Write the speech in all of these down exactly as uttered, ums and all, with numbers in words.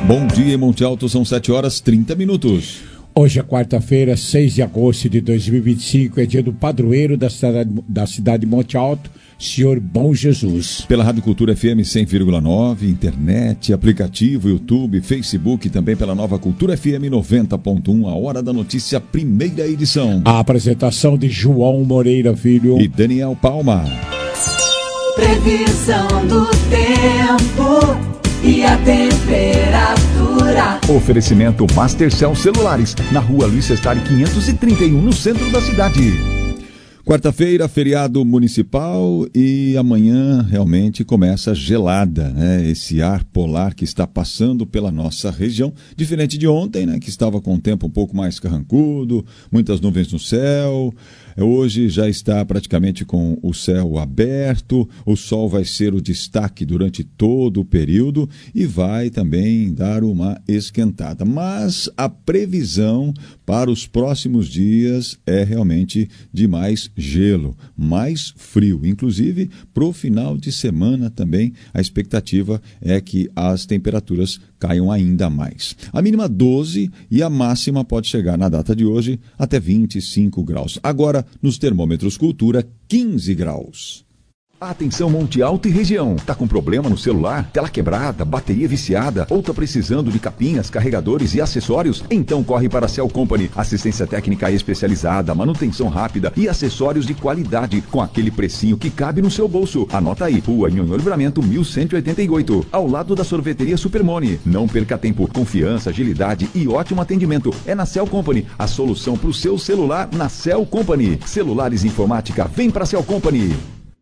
Bom dia, Monte Alto, são sete horas e trinta minutos. Hoje é quarta-feira, seis de agosto de dois mil e vinte e cinco, é dia do padroeiro da cidade, da cidade de Monte Alto, Senhor Bom Jesus. Pela Rádio Cultura F M cem vírgula nove, internet, aplicativo, YouTube, Facebook e também pela Nova Cultura F M noventa ponto um, a Hora da Notícia, primeira edição. A apresentação de João Moreira Filho e Daniel Palma. Previsão do tempo e a temperatura. Oferecimento Mastercell Celulares, na rua Luiz Sestari quinhentos e trinta e um, no centro da cidade. Quarta-feira, feriado municipal, e amanhã realmente começa gelada, né? Esse ar polar que está passando pela nossa região, diferente de ontem, né? Que estava com o tempo um pouco mais carrancudo, muitas nuvens no céu. Hoje já está praticamente com o céu aberto, o sol vai ser o destaque durante todo o período e vai também dar uma esquentada. Mas a previsão para os próximos dias é realmente de mais gelo, mais frio. Inclusive, para o final de semana também, a expectativa é que as temperaturas caiam ainda mais. A mínima doze e a máxima pode chegar na data de hoje até vinte e cinco graus. Agora, nos termômetros Cultura, quinze graus. Atenção Monte Alto e região. Tá com problema no celular? Tela quebrada, bateria viciada? Ou tá precisando de capinhas, carregadores e acessórios? Então corre para a Cell Company. Assistência técnica especializada, manutenção rápida e acessórios de qualidade com aquele precinho que cabe no seu bolso. Anota aí, Rua Nhonhô Livramento mil cento e oitenta e oito, ao lado da sorveteria Supermone. Não perca tempo. Confiança, agilidade e ótimo atendimento. É na Cell Company. A solução para o seu celular na Cell Company. Celulares e informática, vem para a Cell Company.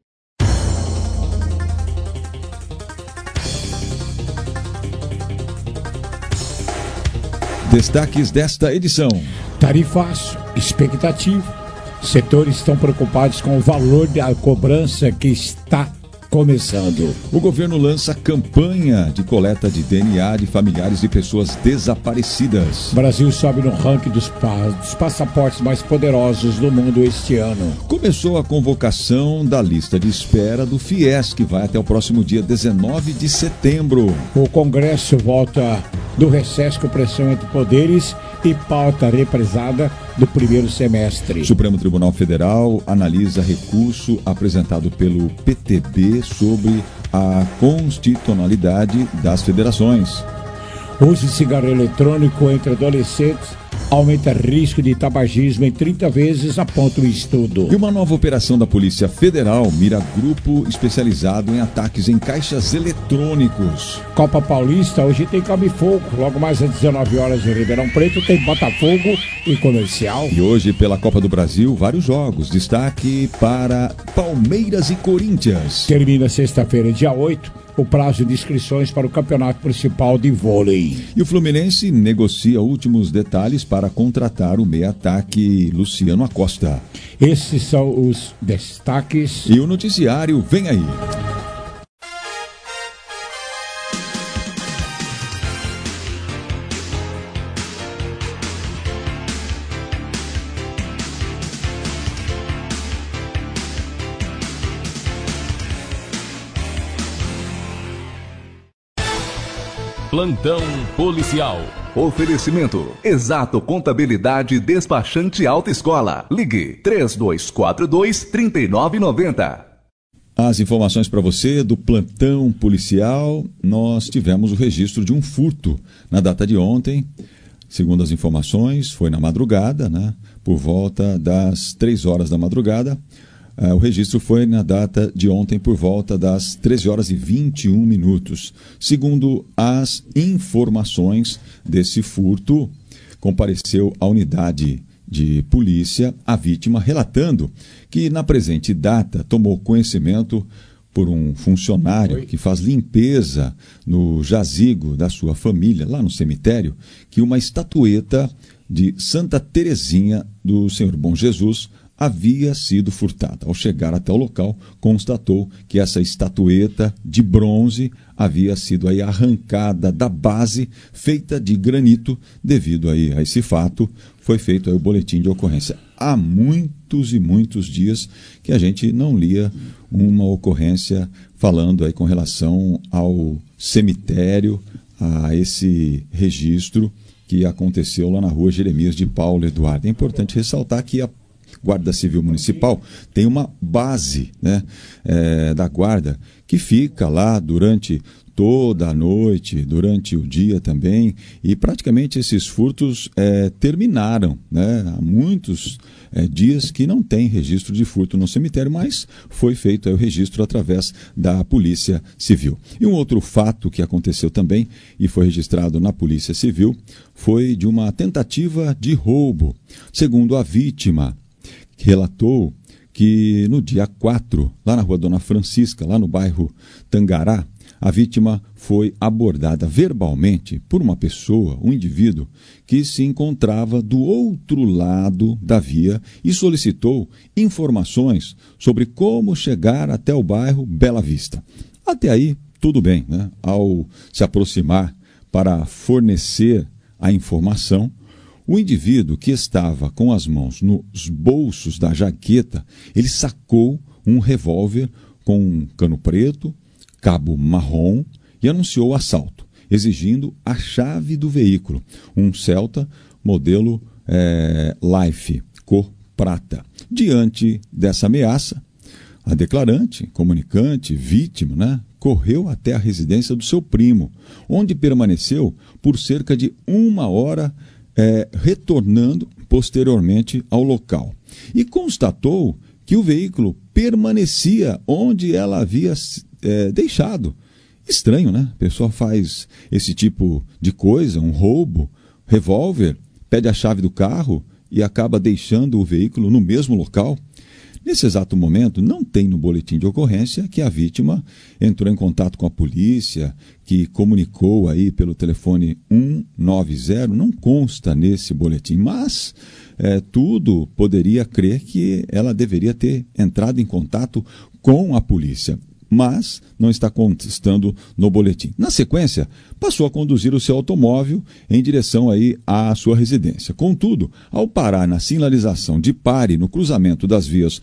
Destaques desta edição. Tarifácio, expectativa. Setores estão preocupados com o valor da cobrança que está começando. O governo lança campanha de coleta de D N A de familiares de pessoas desaparecidas. Brasil sobe no ranking dos, pa- dos passaportes mais poderosos do mundo este ano. Começou a convocação da lista de espera do FIES, que vai até o próximo dia dezenove de setembro. O Congresso volta do recesso com pressão entre poderes e pauta represada do primeiro semestre. O Supremo Tribunal Federal analisa recurso apresentado pelo P T B sobre a constitucionalidade das federações. O uso de cigarro eletrônico entre adolescentes aumenta risco de tabagismo em trinta vezes, aponta o estudo. E uma nova operação da Polícia Federal mira grupo especializado em ataques em caixas eletrônicos. Copa Paulista, hoje tem Cabo e Fogo. Logo mais às dezenove horas em Ribeirão Preto tem Botafogo e Comercial. E hoje, pela Copa do Brasil, vários jogos. Destaque para Palmeiras e Corinthians. Termina sexta-feira, dia oito, o prazo de inscrições para o Campeonato Principal de Vôlei. E o Fluminense negocia últimos detalhes para contratar o meia-ataque Luciano Acosta. Esses são os destaques. E o noticiário vem aí. Plantão policial. Oferecimento Exato Contabilidade Despachante Alta Escola. Ligue três dois quatro dois, três nove nove zero. As informações para você do plantão policial. Nós tivemos o registro de um furto na data de ontem. Segundo as informações, foi na madrugada, né? Por volta das três horas da madrugada. Uh, o registro foi na data de ontem por volta das treze horas e vinte e um minutos. Segundo as informações desse furto, compareceu à unidade de polícia a vítima relatando que na presente data tomou conhecimento por um funcionário que faz limpeza no jazigo da sua família, lá no cemitério, que uma estatueta de Santa Terezinha do Senhor Bom Jesus havia sido furtada. Ao chegar até o local, constatou que essa estatueta de bronze havia sido aí arrancada da base feita de granito. Devido aí a esse fato, foi feito aí o boletim de ocorrência. Há muitos e muitos dias que a gente não lia uma ocorrência falando aí com relação ao cemitério, a esse registro que aconteceu lá na rua Jeremias de Paulo Eduardo. É importante ressaltar que a Guarda Civil Municipal tem uma base, né, é, da Guarda que fica lá durante toda a noite, durante o dia também, e praticamente esses furtos é, terminaram, né? Há muitos é, dias que não tem registro de furto no cemitério, mas foi feito aí o registro através da Polícia Civil. E um outro fato que aconteceu também e foi registrado na Polícia Civil foi de uma tentativa de roubo. Segundo a vítima, relatou que no dia quatro, lá na rua Dona Francisca, lá no bairro Tangará, a vítima foi abordada verbalmente por uma pessoa, um indivíduo, que se encontrava do outro lado da via e solicitou informações sobre como chegar até o bairro Bela Vista. Até aí, tudo bem, né? Ao se aproximar para fornecer a informação, o indivíduo que estava com as mãos nos bolsos da jaqueta, ele sacou um revólver com um cano preto, cabo marrom, e anunciou o assalto, exigindo a chave do veículo, um Celta modelo é, Life, cor prata. Diante dessa ameaça, a declarante, comunicante, vítima, né, correu até a residência do seu primo, onde permaneceu por cerca de uma hora, é, retornando posteriormente ao local. E constatou que o veículo permanecia onde ela havia É, deixado. Estranho, né? A pessoa faz esse tipo de coisa, um roubo, revólver, pede a chave do carro e acaba deixando o veículo no mesmo local. Nesse exato momento, não tem no boletim de ocorrência que a vítima entrou em contato com a polícia, que comunicou aí pelo telefone um nove zero, não consta nesse boletim, mas é, tudo poderia crer que ela deveria ter entrado em contato com a polícia, mas não está constando no boletim. Na sequência, passou a conduzir o seu automóvel em direção aí à sua residência. Contudo, ao parar na sinalização de pare no cruzamento das vias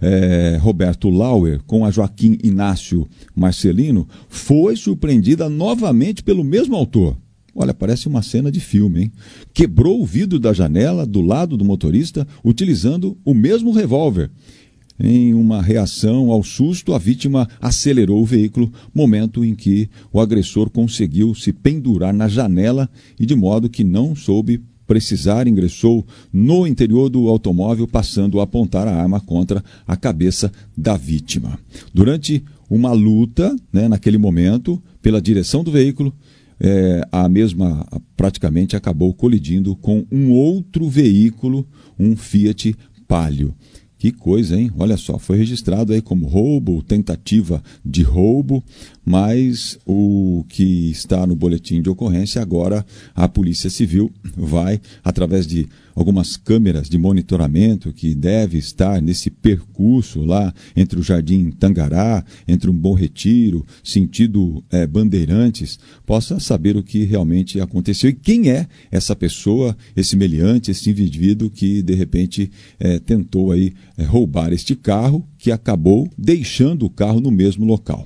é, Roberto Lauer com a Joaquim Inácio Marcelino, foi surpreendida novamente pelo mesmo autor. Olha, parece uma cena de filme, hein? Quebrou o vidro da janela do lado do motorista utilizando o mesmo revólver. Em uma reação ao susto, a vítima acelerou o veículo, momento em que o agressor conseguiu se pendurar na janela e, de modo que não soube precisar, ingressou no interior do automóvel, passando a apontar a arma contra a cabeça da vítima. Durante uma luta, né, naquele momento, pela direção do veículo, é, a mesma praticamente acabou colidindo com um outro veículo, um Fiat Palio. Que coisa, hein? Olha só, foi registrado aí como roubo, tentativa de roubo, mas o que está no boletim de ocorrência, agora a Polícia Civil vai, através de algumas câmeras de monitoramento que deve estar nesse percurso lá entre o Jardim Tangará, entre um Bom Retiro, sentido é, Bandeirantes, possa saber o que realmente aconteceu e quem é essa pessoa, esse meliante, esse indivíduo que de repente é, tentou aí é, roubar este carro, que acabou deixando o carro no mesmo local.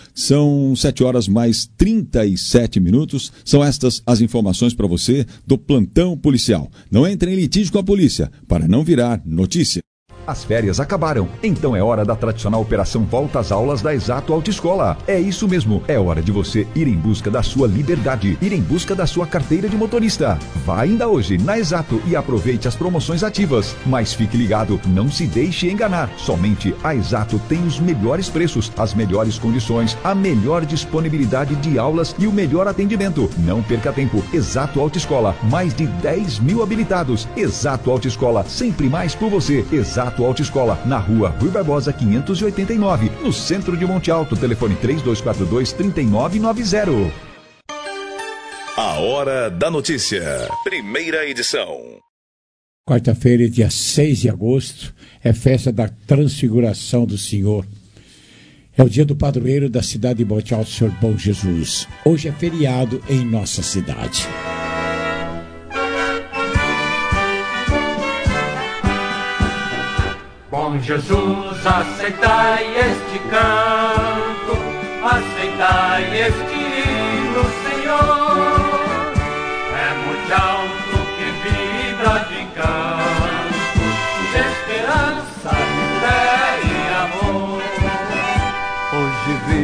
São sete horas mais trinta e sete minutos. São estas as informações para você do Plantão Policial. Não entre em litígio com a polícia, para não virar notícia. As férias acabaram, então é hora da tradicional operação Volta às Aulas da Exato Autoescola. É isso mesmo, é hora de você ir em busca da sua liberdade, ir em busca da sua carteira de motorista. Vá ainda hoje na Exato e aproveite as promoções ativas. Mas fique ligado, não se deixe enganar. Somente a Exato tem os melhores preços, as melhores condições, a melhor disponibilidade de aulas e o melhor atendimento. Não perca tempo, Exato Autoescola, mais de dez mil habilitados. Exato Autoescola, sempre mais por você. Exato Autoescola, na rua Rui Barbosa quinhentos e oitenta e nove, no centro de Monte Alto, telefone três dois quatro dois, três nove nove zero. A Hora da Notícia, primeira edição. Quarta-feira, dia seis de agosto, é festa da Transfiguração do Senhor. É o dia do padroeiro da cidade de Monte Alto, Senhor Bom Jesus. Hoje é feriado em nossa cidade. Bom Jesus, aceitai este canto, aceitai este hino, Senhor.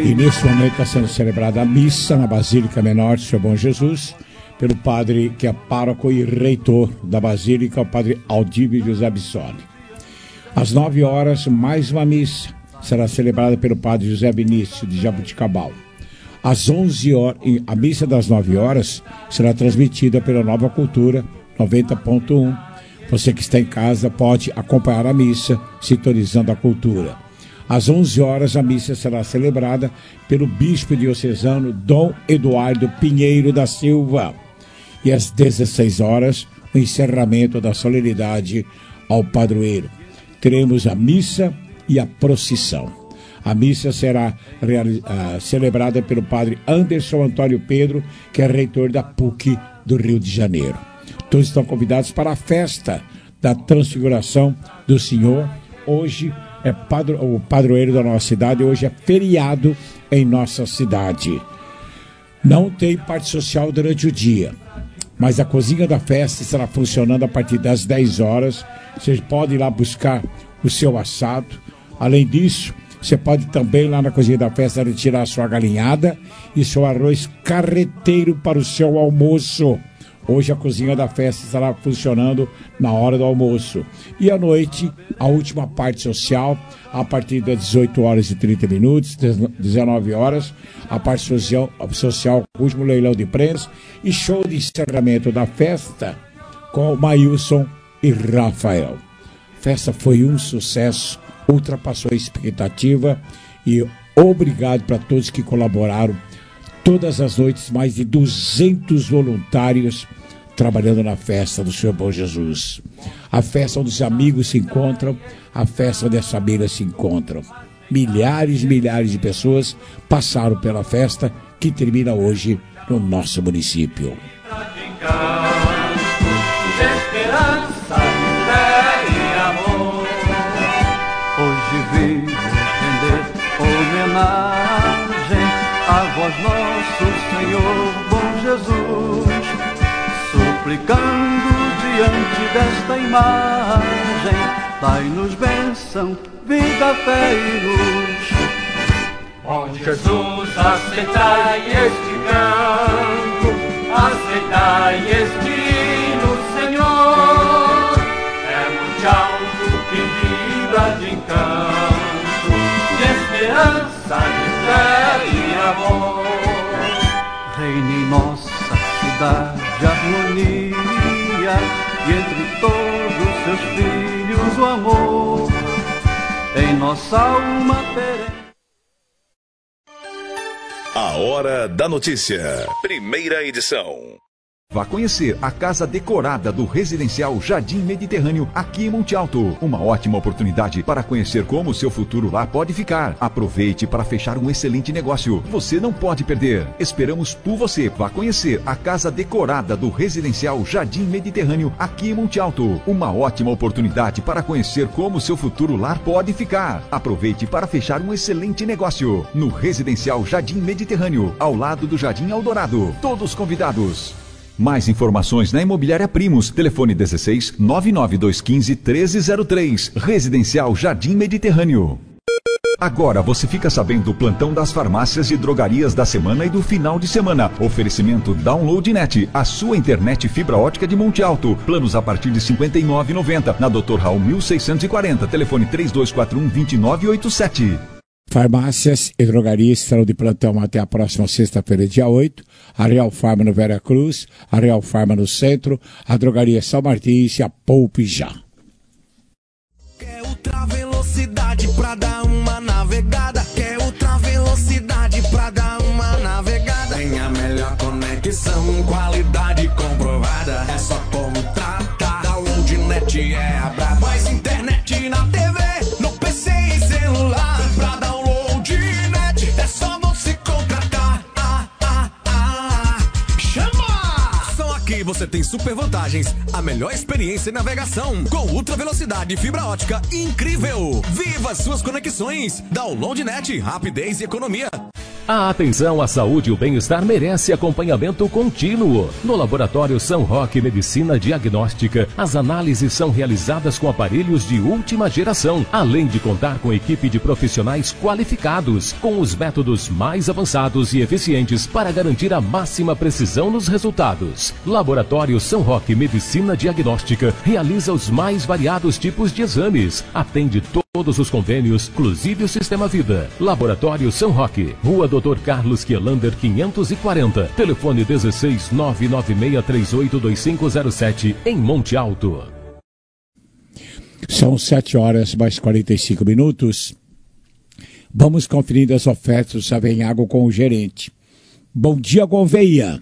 E nesse momento está sendo celebrada a missa na Basílica Menor do Senhor Bom Jesus, pelo padre que é pároco e reitor da Basílica, o padre Aldívio José Bissoli. Às nove horas, mais uma missa será celebrada pelo padre José Vinícius de Jabuticabal. Às onze horas, a missa das nove horas será transmitida pela Nova Cultura noventa ponto um. Você que está em casa pode acompanhar a missa sintonizando a cultura. Às onze horas, a missa será celebrada pelo bispo diocesano Dom Eduardo Pinheiro da Silva. E às dezesseis horas, o encerramento da solenidade ao padroeiro. Teremos a missa e a procissão. A missa será uh, celebrada pelo padre Anderson Antônio Pedro, que é reitor da P U C do Rio de Janeiro. Todos estão convidados para a festa da Transfiguração do Senhor. Hoje é padro, o padroeiro da nossa cidade, hoje é feriado em nossa cidade. Não tem parte social durante o dia, mas a cozinha da festa estará funcionando a partir das dez horas. Você pode ir lá buscar o seu assado. Além disso, você pode também lá na cozinha da festa retirar a sua galinhada e seu arroz carreteiro para o seu almoço. Hoje a cozinha da festa estará funcionando na hora do almoço. E à noite, a última parte social, a partir das dezoito horas e trinta minutos, dezenove horas, a parte social, social, o último leilão de prêmios e show de encerramento da festa com Maílson e Rafael. A festa foi um sucesso, ultrapassou a expectativa e obrigado para todos que colaboraram. Todas as noites, mais de duzentos voluntários trabalhando na festa do Senhor Bom Jesus. A festa onde os amigos se encontram, a festa onde as famílias se encontram. Milhares e milhares de pessoas passaram pela festa que termina hoje no nosso município. Hoje vim render homenagem a vós, nosso Senhor Bom Jesus, suplicando diante desta imagem, dai-nos bênção, vida, fé e luz. Bom Jesus, aceitai este canto, aceitai este hino, Senhor. É muito alto que vibra de encanto, de esperança, de fé e amor. Reine em nossa cidade a harmonia, e entre todos seus filhos o amor. Em nossa alma teremos. A Hora da Notícia. Primeira edição. Vá conhecer a casa decorada do Residencial Jardim Mediterrâneo, aqui em Monte Alto. Uma ótima oportunidade para conhecer como o seu futuro lá pode ficar. Aproveite para fechar um excelente negócio. Você não pode perder. Esperamos por você. Vá conhecer a casa decorada do Residencial Jardim Mediterrâneo, aqui em Monte Alto. Uma ótima oportunidade para conhecer como o seu futuro lar pode ficar. Aproveite para fechar um excelente negócio. No Residencial Jardim Mediterrâneo, ao lado do Jardim Eldorado. Todos convidados. Mais informações na Imobiliária Primos. Telefone dezesseis, nove nove dois um cinco, treze zero três. Residencial Jardim Mediterrâneo. Agora você fica sabendo do plantão das farmácias e drogarias da semana e do final de semana. Oferecimento DownloadNet, a sua internet fibra ótica de Monte Alto. Planos a partir de cinquenta e nove reais e noventa centavos. Na doutor Raul mil seiscentos e quarenta. Telefone três dois quatro um, dois nove oito sete. Farmácias e drogarias estarão de plantão até a próxima sexta-feira, dia oito. A Real Farma no Vera Cruz, a Real Farma no Centro, a Drogaria São Martins e a Poupe Já. Quer ultra velocidade pra dar uma navegada? Quer ultra velocidade pra dar uma navegada? Tem a melhor conexão, qualidade comprovada. É só contratar. DownloadNet é a braba. Mais internet na T V, no P C e celular. Pra DownloadNet é só você contratar. Ah, ah, ah. Chama! Só aqui você tem super vantagens. A melhor experiência em navegação com ultra velocidade e fibra ótica incrível. Viva suas conexões. DownloadNet, rapidez e economia. A atenção à saúde e o bem-estar merece acompanhamento contínuo. No Laboratório São Roque Medicina Diagnóstica, as análises são realizadas com aparelhos de última geração, além de contar com equipe de profissionais qualificados, com os métodos mais avançados e eficientes para garantir a máxima precisão nos resultados. Laboratório São Roque Medicina Diagnóstica realiza os mais variados tipos de exames, atende todos os convênios, inclusive o Sistema Vida. Laboratório São Roque, Rua doutor Carlos Kielander quinhentos e quarenta, telefone dezesseis nove nove seis três oito dois cinco zero sete, em Monte Alto. São sete horas mais quarenta e cinco minutos. Vamos conferir as ofertas do Savenhago com o gerente. Bom dia, Gouveia.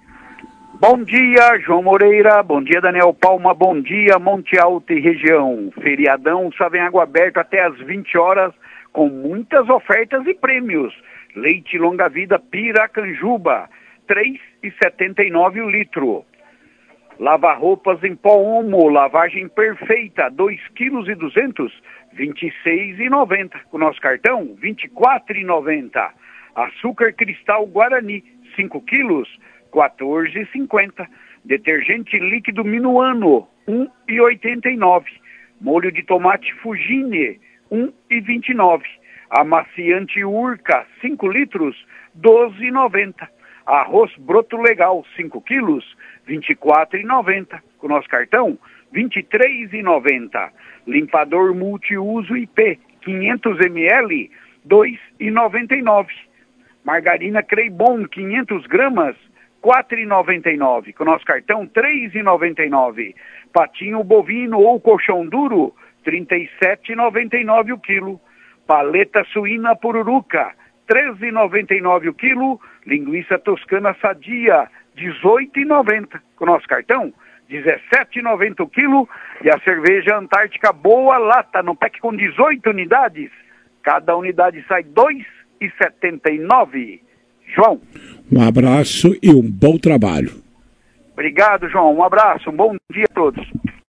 Bom dia, João Moreira. Bom dia, Daniel Palma. Bom dia, Monte Alto e região. Feriadão Savenhago aberto até às vinte horas, com muitas ofertas e prêmios. Leite longa vida Piracanjuba, três reais e setenta e nove centavos o litro. Lava roupas em pó Omo, lavagem perfeita, dois quilos e duzentos, vinte e seis reais e noventa centavos. Com o nosso cartão, vinte e quatro reais e noventa centavos. Açúcar cristal Guarani, cinco quilos, quatorze reais e cinquenta centavos. Detergente líquido Minuano, um real e oitenta e nove centavos. Molho de tomate Fugine, um real e vinte e nove centavos. Amaciante Urca, cinco litros, doze reais e noventa centavos. Arroz broto legal, cinco quilos, vinte e quatro reais e noventa centavos. Com o nosso cartão, vinte e três reais e noventa centavos. Limpador multiuso I P, quinhentos mililitros, dois reais e noventa e nove centavos. Margarina Creibon, quinhentas gramas, quatro reais e noventa e nove centavos. Com o nosso cartão, três reais e noventa e nove centavos. Patinho bovino ou colchão duro, trinta e sete reais e noventa e nove centavos o quilo. Paleta suína pururuca, treze reais e noventa e nove centavos o quilo. Linguiça toscana sadia, dezoito reais e noventa centavos. Com o nosso cartão, dezessete reais e noventa centavos o quilo. E a cerveja Antártica Boa Lata, no pack com dezoito unidades. Cada unidade sai dois reais e setenta e nove centavos. João. Um abraço e um bom trabalho. Obrigado, João. Um abraço, um bom dia a todos.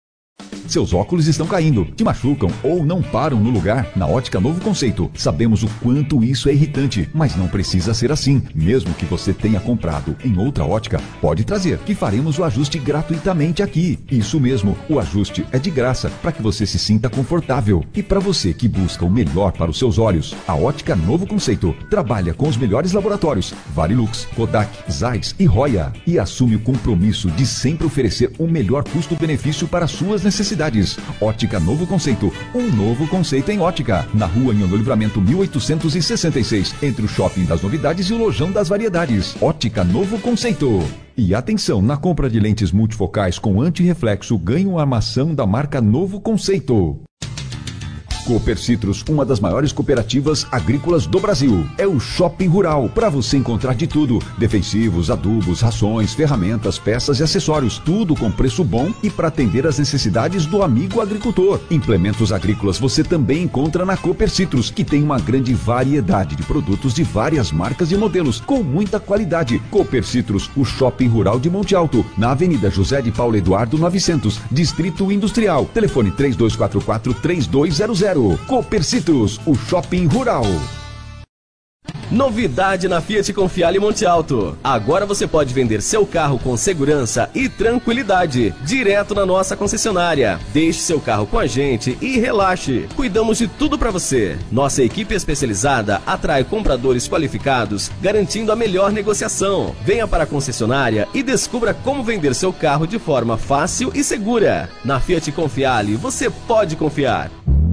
Seus óculos estão caindo, te machucam ou não param no lugar? Na Ótica Novo Conceito, sabemos o quanto isso é irritante, mas não precisa ser assim. Mesmo que você tenha comprado em outra ótica, pode trazer, que faremos o ajuste gratuitamente aqui. Isso mesmo, o ajuste é de graça, para que você se sinta confortável. E para você que busca o melhor para os seus olhos, a Ótica Novo Conceito trabalha com os melhores laboratórios, Varilux, Kodak, Zeiss e Roya, e assume o compromisso de sempre oferecer o melhor custo-benefício para suas necessidades. Ótica Novo Conceito, um novo conceito em ótica. Na rua Anhão do Livramento mil oitocentos e sessenta e seis, entre o Shopping das Novidades e o Lojão das Variedades. Ótica Novo Conceito. E atenção, na compra de lentes multifocais com antirreflexo, ganhe uma armação da marca Novo Conceito. Cooper Citrus, uma das maiores cooperativas agrícolas do Brasil. É o Shopping Rural, para você encontrar de tudo: defensivos, adubos, rações, ferramentas, peças e acessórios, tudo com preço bom e para atender às necessidades do amigo agricultor. Implementos agrícolas você também encontra na Cooper Citrus, que tem uma grande variedade de produtos de várias marcas e modelos, com muita qualidade. Cooper Citrus, o Shopping Rural de Monte Alto, na Avenida José de Paulo Eduardo novecentos, Distrito Industrial. Telefone três dois quatro quatro, três dois zero zero. Cooper Citrus, o Shopping Rural. Novidade na Fiat Confiale Monte Alto. Agora você pode vender seu carro com segurança e tranquilidade, direto na nossa concessionária. Deixe seu carro com a gente e relaxe. Cuidamos de tudo para você. Nossa equipe especializada atrai compradores qualificados, garantindo a melhor negociação. Venha para a concessionária e descubra como vender seu carro de forma fácil e segura. Na Fiat Confiale, você pode confiar.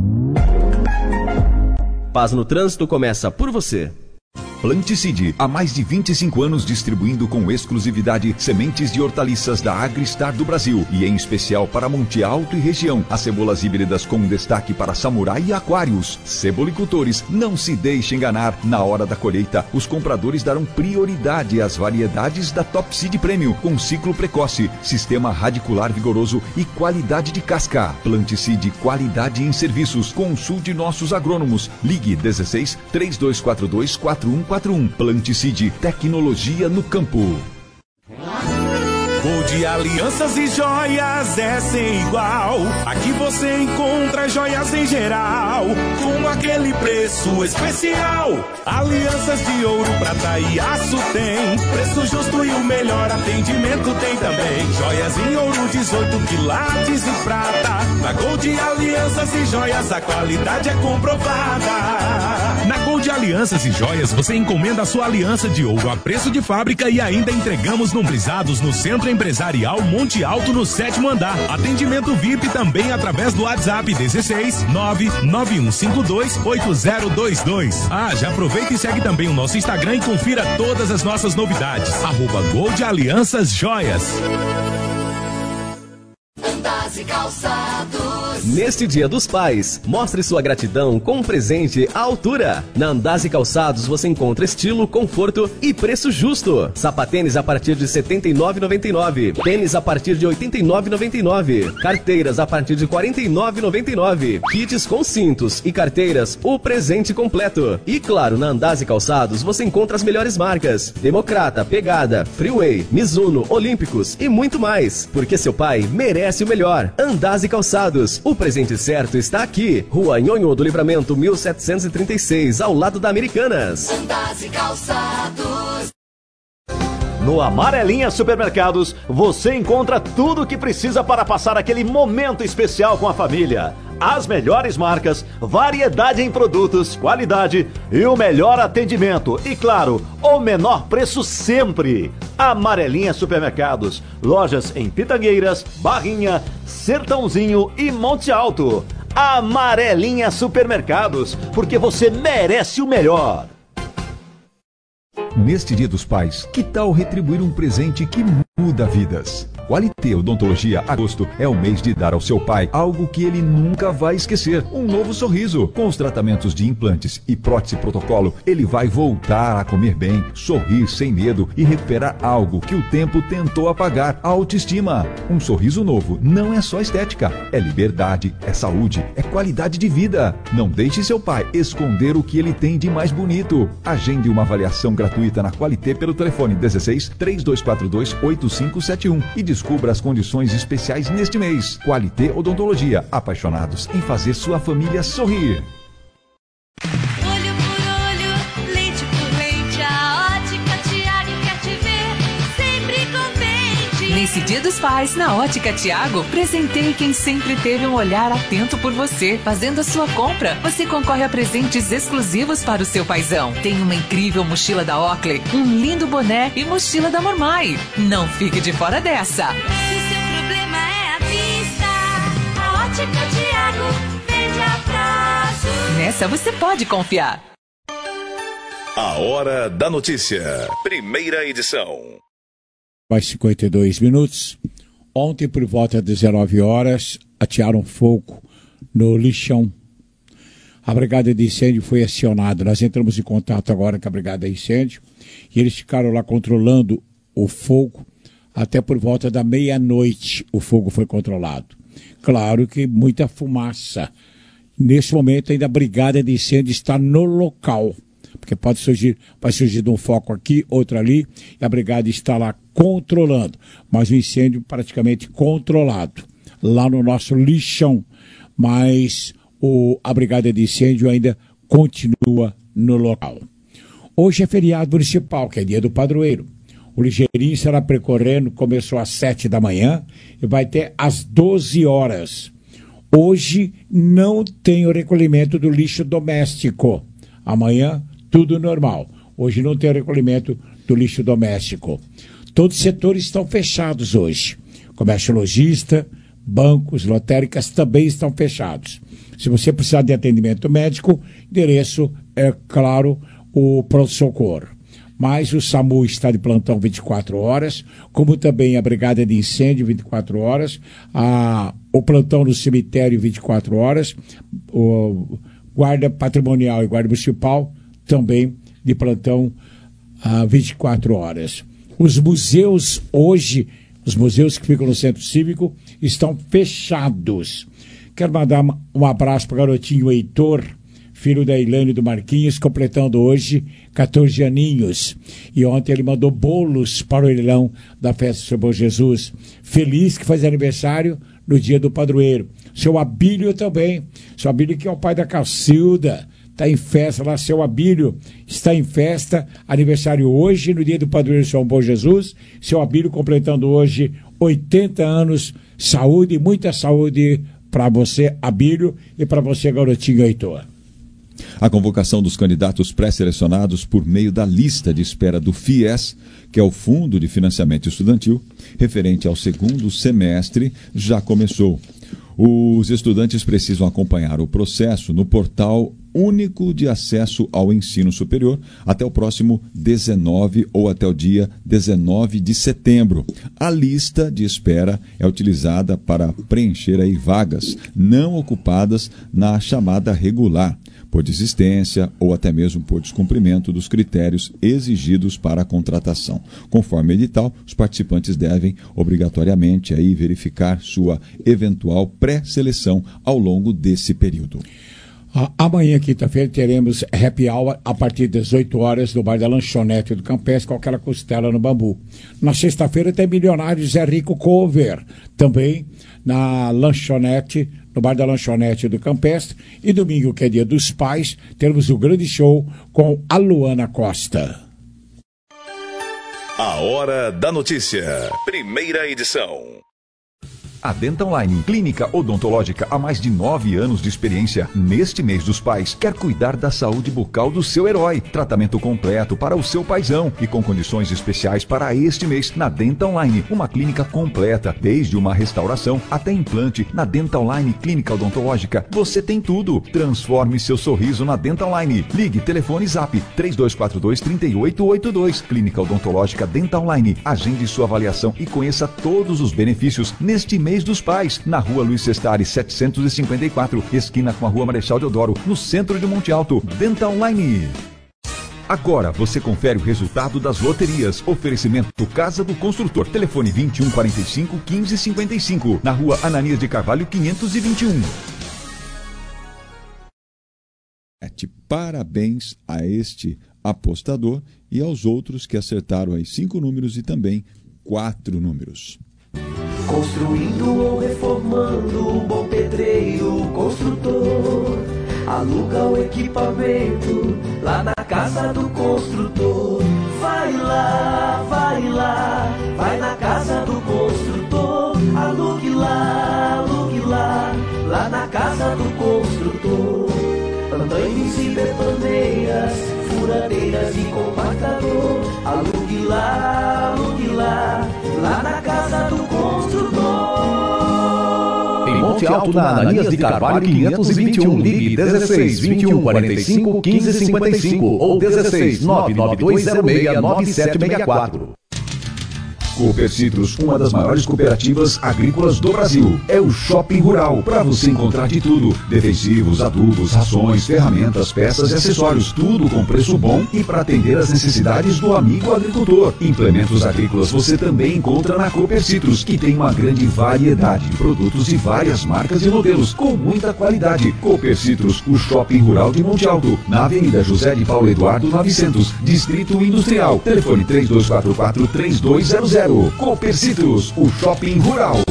Paz no Trânsito começa por você. Planticide, há mais de vinte e cinco anos distribuindo com exclusividade sementes de hortaliças da Agristar do Brasil e em especial para Monte Alto e região. As cebolas híbridas com destaque para Samurai e Aquários. Cebolicultores, não se deixe enganar. Na hora da colheita, os compradores darão prioridade às variedades da Top Seed Premium, com ciclo precoce, sistema radicular vigoroso e qualidade de casca. Planticide, qualidade em serviços. Consulte nossos agrônomos. Ligue dezesseis, três dois quatro dois, quatro um quatro um. Planticide, tecnologia no campo. Gold Alianças e Joias é sem igual. Aqui você encontra joias em geral, com aquele preço especial. Alianças de ouro, prata e aço tem, preço justo e o melhor atendimento tem também. Joias em ouro, dezoito quilates e prata. Na Gold Alianças e Joias a qualidade é comprovada. Na Gold Alianças e Joias você encomenda a sua aliança de ouro a preço de fábrica e ainda entregamos lombrizados no Centro Empresarial Monte Alto, no sétimo andar. Atendimento V I P também através do WhatsApp dezesseis nove nove um cinco dois oito zero dois dois. Ah, já aproveita e segue também o nosso Instagram e confira todas as nossas novidades. Arroba Gold Alianças Joias. Andares e Calçados. Neste Dia dos Pais, mostre sua gratidão com um presente à altura. Na Andares e Calçados você encontra estilo, conforto e preço justo. Sapatênis a partir de setenta e nove reais e noventa e nove centavos. Tênis a partir de oitenta e nove reais e noventa e nove centavos. Carteiras a partir de quarenta e nove reais e noventa e nove centavos. Kits com cintos e carteiras, o presente completo. E claro, na Andares e Calçados você encontra as melhores marcas: Democrata, Pegada, Freeway, Mizuno, Olímpicos e muito mais. Porque seu pai merece o melhor. Andares e Calçados, o presente certo está aqui. Rua Nhonhô do Livramento, mil setecentos e trinta e seis, ao lado da Americanas. Andares e Calçados. No Amarelinha Supermercados, você encontra tudo o que precisa para passar aquele momento especial com a família. As melhores marcas, variedade em produtos, qualidade e o melhor atendimento. E claro, o menor preço sempre. Amarelinha Supermercados. Lojas em Pitangueiras, Barrinha, Sertãozinho e Monte Alto. Amarelinha Supermercados, porque você merece o melhor. Neste Dia dos Pais, que tal retribuir um presente que muda vidas? Qualité Odontologia Agosto é o mês de dar ao seu pai algo que ele nunca vai esquecer: um novo sorriso. Com os tratamentos de implantes e prótese protocolo, ele vai voltar a comer bem, sorrir sem medo e recuperar algo que o tempo tentou apagar: a autoestima. Um sorriso novo não é só estética, é liberdade, é saúde, é qualidade de vida. Não deixe seu pai esconder o que ele tem de mais bonito. Agende uma avaliação gratuita na Qualité pelo telefone dezesseis, três dois quatro dois, oito cinco sete um e descubra as condições especiais neste mês. Qualité Odontologia, apaixonados em fazer sua família sorrir. Olho por olho, leite por leite, a Ótica Tiago quer te ver sempre contente. Nesse Dia dos Pais, na Ótica Tiago, presenteie quem sempre teve um olhar atento por você. Fazendo a sua compra, você concorre a presentes exclusivos para o seu paizão. Tem uma incrível mochila da Oakley, um lindo boné e mochila da Mormai. Não fique de fora dessa. Se o seu problema é a vista, a Ótica Tiago vende a prazo. Nessa você pode confiar. A Hora da Notícia. Primeira edição. Mais cinquenta e dois minutos. Ontem, por volta das dezenove horas, atearam fogo no lixão. A brigada de incêndio foi acionada. Nós entramos em contato agora com a brigada de incêndio e eles ficaram lá controlando o fogo até por volta da meia-noite. O fogo foi controlado. Claro que muita fumaça. Nesse momento, ainda a brigada de incêndio está no local, porque pode surgir, vai surgir de um foco aqui, outro ali, e a brigada está lá controlando, mas o incêndio praticamente controlado, lá no nosso lixão, mas o, a brigada de incêndio ainda continua no local. Hoje é feriado municipal, que é dia do padroeiro. O ligeirinho estará percorrendo, começou às sete da manhã e vai até às doze horas. Hoje não tem o recolhimento do lixo doméstico. Amanhã, tudo normal. Hoje não tem o recolhimento do lixo doméstico. Todos os setores estão fechados hoje. Comércio lojista, bancos, lotéricas também estão fechados. Se você precisar de atendimento médico, endereço é, claro, o pronto-socorro. Mas o SAMU está de plantão vinte e quatro horas, como também a Brigada de Incêndio vinte e quatro horas, a, o plantão no cemitério vinte e quatro horas, o Guarda Patrimonial e Guarda Municipal também de plantão a vinte e quatro horas. Os museus hoje, os museus que ficam no Centro Cívico, estão fechados. Quero mandar um abraço para o garotinho Heitor, filho da Ilane e do Marquinhos, completando hoje catorze aninhos. E ontem ele mandou bolos para o orelhão da festa do Senhor Bom Jesus. Feliz que faz aniversário no dia do padroeiro. Seu Abílio também. Seu Abílio que é o pai da Cacilda. Está em festa lá, seu Abílio está em festa, aniversário hoje, no dia do padroeiro São Bom Jesus, seu Abílio completando hoje oitenta anos, saúde, muita saúde para você, Abílio, e para você, garotinho Heitor. A convocação dos candidatos pré-selecionados por meio da lista de espera do FIES, que é o Fundo de Financiamento Estudantil, referente ao segundo semestre, já começou. Os estudantes precisam acompanhar o processo no portal único de acesso ao ensino superior até o próximo dezenove ou até o dia dezenove de setembro. A lista de espera é utilizada para preencher aí vagas não ocupadas na chamada regular, por desistência ou até mesmo por descumprimento dos critérios exigidos para a contratação. Conforme o edital, os participantes devem obrigatoriamente aí verificar sua eventual pré-seleção ao longo desse período. Amanhã, quinta-feira, teremos happy hour a partir das dezoito horas no bar da Lanchonete do Campestre com aquela costela no bambu. Na sexta-feira tem Milionários Zé Rico Cover, também na Lanchonete, no bar da Lanchonete do Campestre. E domingo, que é dia dos pais, teremos o grande show com a Luana Costa. A Hora da Notícia, primeira edição. A Dental Line, clínica odontológica há mais de nove anos de experiência. Neste mês dos pais, quer cuidar da saúde bucal do seu herói. Tratamento completo para o seu paizão e com condições especiais para este mês. Na Dental Line, uma clínica completa, desde uma restauração até implante. Na Dental Line Clínica Odontológica, você tem tudo. Transforme seu sorriso na Dental Line. Ligue, telefone Zap três dois quatro dois, três oito oito dois. Clínica Odontológica Dental Line. Agende sua avaliação e conheça todos os benefícios neste mês Mês dos Pais, na rua Luiz Sestari, setecentos e cinquenta e quatro, esquina com a rua Marechal Deodoro, no centro de Monte Alto. Dental Line. Agora você confere o resultado das loterias. Oferecimento Casa do Construtor. Telefone vinte e um, quarenta e cinco, quinze, cinquenta e cinco, na rua Ananias de Carvalho, quinhentos e vinte e um. Parabéns a este apostador e aos outros que acertaram aí cinco números e também quatro números. Construindo ou reformando, um bom pedreiro, construtor, aluga o equipamento lá na Casa do Construtor. Vai lá, vai lá, vai na Casa do Construtor, alugue lá, alugue lá, lá na Casa do Construtor. Andaimes e betoneiras, furadeiras e compactador, alugue lá, alugue lá, lá na Casa do Construtor. Em Monte Alto, na Ananias de Carvalho, quinhentos e vinte e um, ligue dezesseis, vinte e um, quarenta e cinco, quinze, cinquenta e cinco ou dezesseis, nove nove dois zero seis, nove sete seis quatro. Cooper Citrus, uma das maiores cooperativas agrícolas do Brasil. É o Shopping Rural, para você encontrar de tudo: defensivos, adubos, rações, ferramentas, peças e acessórios, tudo com preço bom e para atender às necessidades do amigo agricultor. Implementos agrícolas você também encontra na Cooper Citrus, que tem uma grande variedade de produtos de várias marcas e modelos, com muita qualidade. Cooper Citrus, o Shopping Rural de Monte Alto, na Avenida José de Paulo Eduardo novecentos, Distrito Industrial. Telefone três dois quatro quatro, três dois zero zero. Cooper Citrus, o Shopping Rural.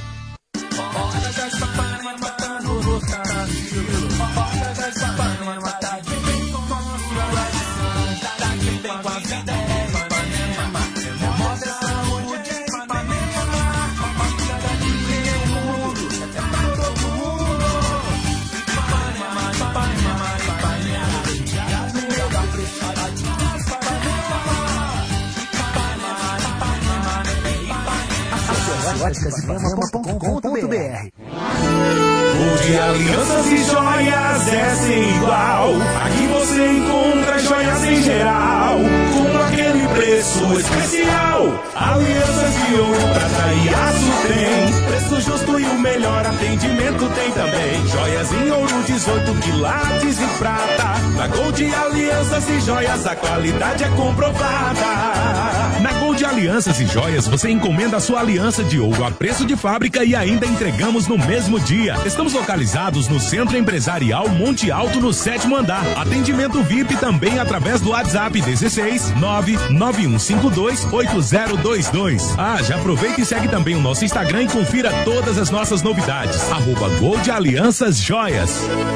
O de alianças e joias é sem igual. Aqui você encontra joias em geral, com aquele preço especial. Alianças de ouro, prata e aço tem preço justo e o melhor atendimento tem também. Joias em ouro, dezoito quilates e prata. Na Gold Alianças e Joias a qualidade é comprovada. Na Gold Gold Alianças e Joias, você encomenda a sua aliança de ouro a preço de fábrica e ainda entregamos no mesmo dia. Estamos localizados no Centro Empresarial Monte Alto, no sétimo andar. Atendimento V I P também através do WhatsApp dezesseis nove nove um cinco dois oito zero dois dois. Ah, já aproveita e segue também o nosso Instagram e confira todas as nossas novidades. Arroba Gold Alianças Joias.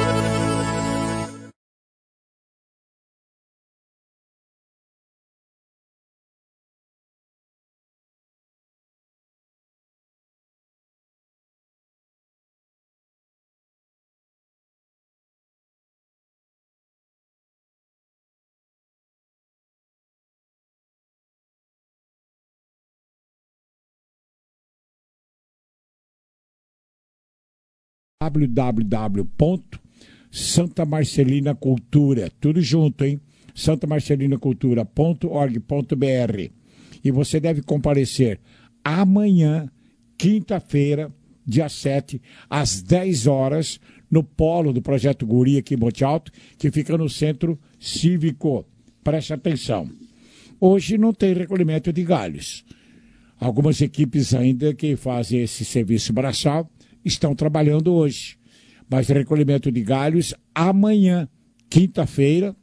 w w w ponto santa marcelina cultura, tudo junto, hein? santa marcelina cultura ponto org ponto b r. E você deve comparecer amanhã, quinta-feira, dia sete, às dez horas, no polo do Projeto Guri aqui em Monte Alto, que fica no Centro Cívico. Preste atenção. Hoje não tem recolhimento de galhos. Algumas equipes ainda que fazem esse serviço braçal estão trabalhando hoje. Mas recolhimento de galhos amanhã, quinta-feira,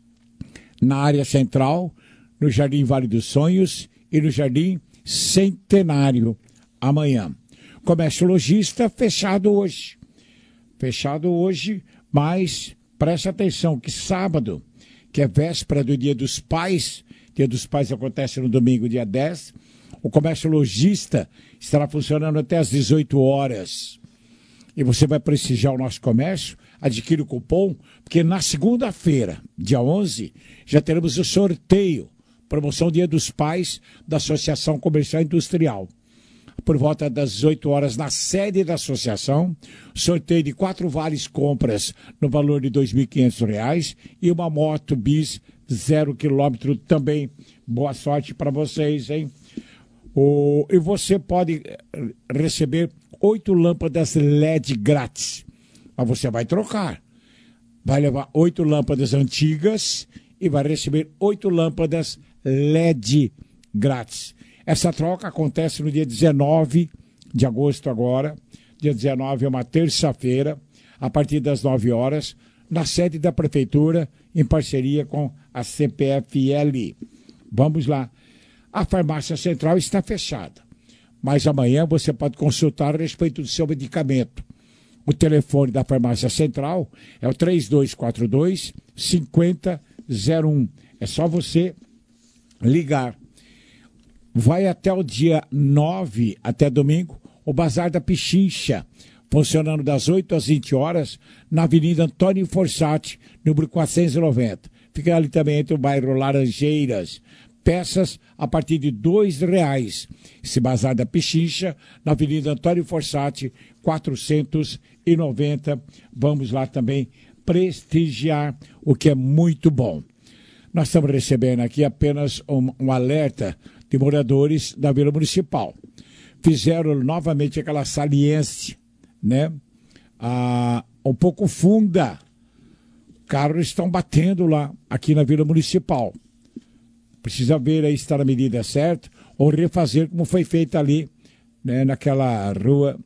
na área central, no Jardim Vale dos Sonhos e no Jardim Centenário, amanhã. Comércio lojista fechado hoje. Fechado hoje, mas preste atenção que sábado, que é véspera do Dia dos Pais, Dia dos Pais acontece no domingo, dia dez, o comércio lojista estará funcionando até às dezoito horas. E você vai prestigiar o nosso comércio, adquire o cupom, porque na segunda-feira, dia onze, já teremos o sorteio, promoção Dia dos Pais da Associação Comercial Industrial. Por volta das dezoito horas, na sede da associação, sorteio de quatro vales compras no valor de dois mil e quinhentos reais e uma moto bis zero quilômetro também. Boa sorte para vocês, hein? O, e você pode receber oito lâmpadas L E D grátis. Mas você vai trocar. Vai levar oito lâmpadas antigas e vai receber oito lâmpadas L E D grátis. Essa troca acontece no dia dezenove de agosto agora. Dia dezenove é uma terça-feira, a partir das nove horas, na sede da Prefeitura, em parceria com a C P F L. Vamos lá. A farmácia central está fechada, mas amanhã você pode consultar a respeito do seu medicamento. O telefone da farmácia central é o três dois quatro dois, cinco zero zero um. É só você ligar. Vai até o dia nove, até domingo, o Bazar da Pichincha, funcionando das oito às vinte horas, na Avenida Antônio Forsatti, número quatrocentos e noventa. Fica ali também entre o bairro Laranjeiras. Peças a partir de dois reais. Esse Bazar da Pichincha, na Avenida Antônio Forsatti, quatrocentos e noventa. Vamos lá também prestigiar, o que é muito bom. Nós estamos recebendo aqui apenas um, um alerta de moradores da Vila Municipal. Fizeram novamente aquela saliência, né? Ah, um pouco funda. Carros estão batendo lá, aqui na Vila Municipal. Precisa ver aí se está na medida certa ou refazer como foi feito ali, né, naquela rua,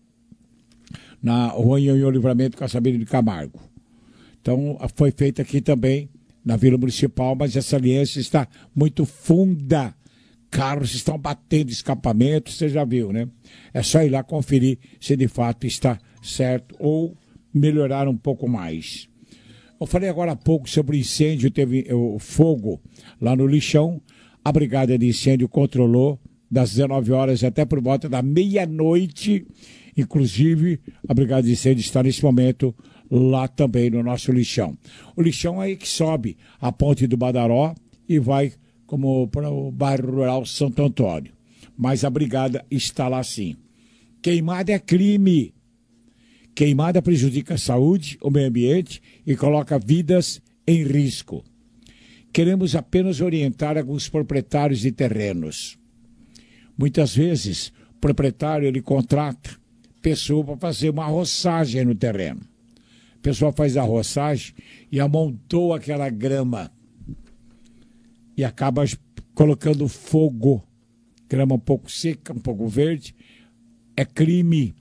na Rua Nhonhô Livramento com a Sabina de Camargo. Então, foi feita aqui também na Vila Municipal, mas essa aliança está muito funda. Carros estão batendo escapamento, você já viu, né? É só ir lá conferir se de fato está certo ou melhorar um pouco mais. Eu falei agora há pouco sobre o incêndio, teve o fogo lá no lixão. A brigada de incêndio controlou das dezenove horas até por volta da meia-noite. Inclusive, a brigada de incêndio está nesse momento lá também no nosso lixão. O lixão é aí que sobe a ponte do Badaró e vai como para o bairro rural Santo Antônio. Mas a brigada está lá sim. Queimada é crime. Queimada prejudica a saúde, o meio ambiente e coloca vidas em risco. Queremos apenas orientar alguns proprietários de terrenos. Muitas vezes, o proprietário ele contrata pessoa para fazer uma roçagem no terreno. A pessoa faz a roçagem e amontou aquela grama e acaba colocando fogo grama um pouco seca, um pouco verde, é crime.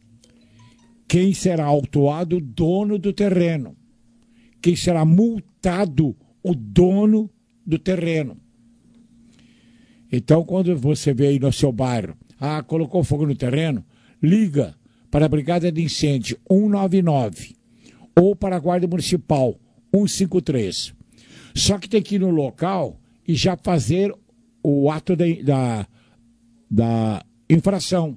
Quem será autuado? O dono do terreno. Quem será multado? O dono do terreno. Então, quando você vê aí no seu bairro, ah, colocou fogo no terreno, liga para a Brigada de Incêndio um nove nove ou para a Guarda Municipal um cinco três. Só que tem que ir no local e já fazer o ato da, da, da infração.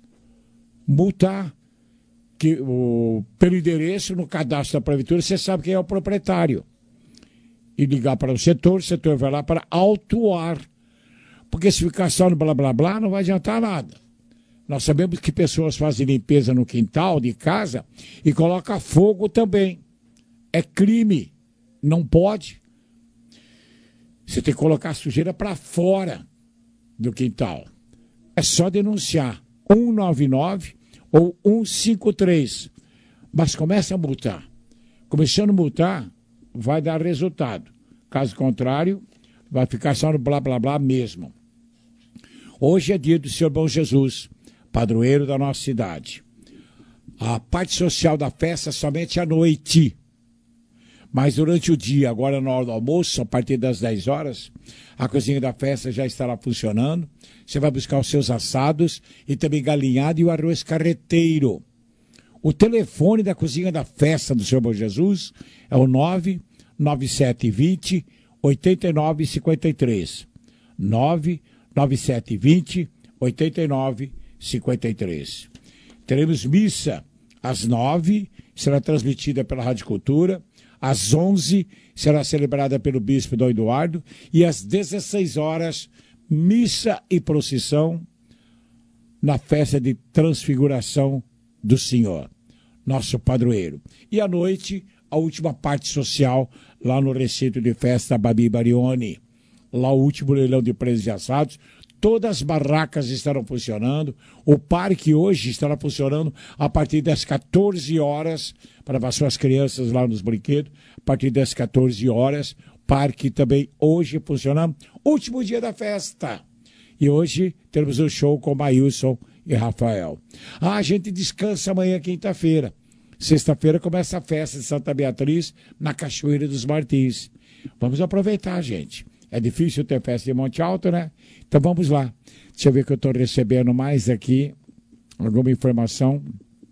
Multar que, o, pelo endereço no cadastro da prefeitura, você sabe quem é o proprietário. E ligar para o setor, o setor vai lá para autuar. Porque se ficar só no blá blá blá, não vai adiantar nada. Nós sabemos que pessoas fazem limpeza no quintal de casa e colocam fogo também. É crime. Não pode. Você tem que colocar a sujeira para fora do quintal. É só denunciar um nove nove ou um cinco três. Mas começa a multar. Começando a multar, vai dar resultado. Caso contrário, vai ficar só no blá blá blá mesmo. Hoje é dia do Senhor Bom Jesus, padroeiro da nossa cidade. A parte social da festa somente à noite. Mas durante o dia, agora na hora do almoço, a partir das dez horas, a cozinha da festa já estará funcionando. Você vai buscar os seus assados e também galinhado e o arroz carreteiro. O telefone da cozinha da festa do Senhor Bom Jesus é o nove nove sete dois zero oito nove cinco três. nove nove sete dois zero oito nove cinco três. Teremos missa às nove, será transmitida pela Rádio Cultura. Às onze, será celebrada pelo Bispo Dom Eduardo. E às dezesseis horas, missa e procissão na festa de transfiguração do Senhor, nosso padroeiro. E à noite, a última parte social lá no recinto de festa Babi Barioni. Lá o último leilão de presos e assados. Todas as barracas estarão funcionando. O parque hoje estará funcionando a partir das quatorze horas para levar suas crianças lá nos brinquedos. A partir das quatorze horas, parque também hoje funcionando. Último dia da festa. E hoje temos um show com Maílson e Rafael. Ah, a gente descansa amanhã, quinta-feira. Sexta-feira começa a festa de Santa Beatriz na Cachoeira dos Martins. Vamos aproveitar, gente. É difícil ter festa em Monte Alto, né? Então vamos lá. Deixa eu ver que eu estou recebendo mais aqui. Alguma informação.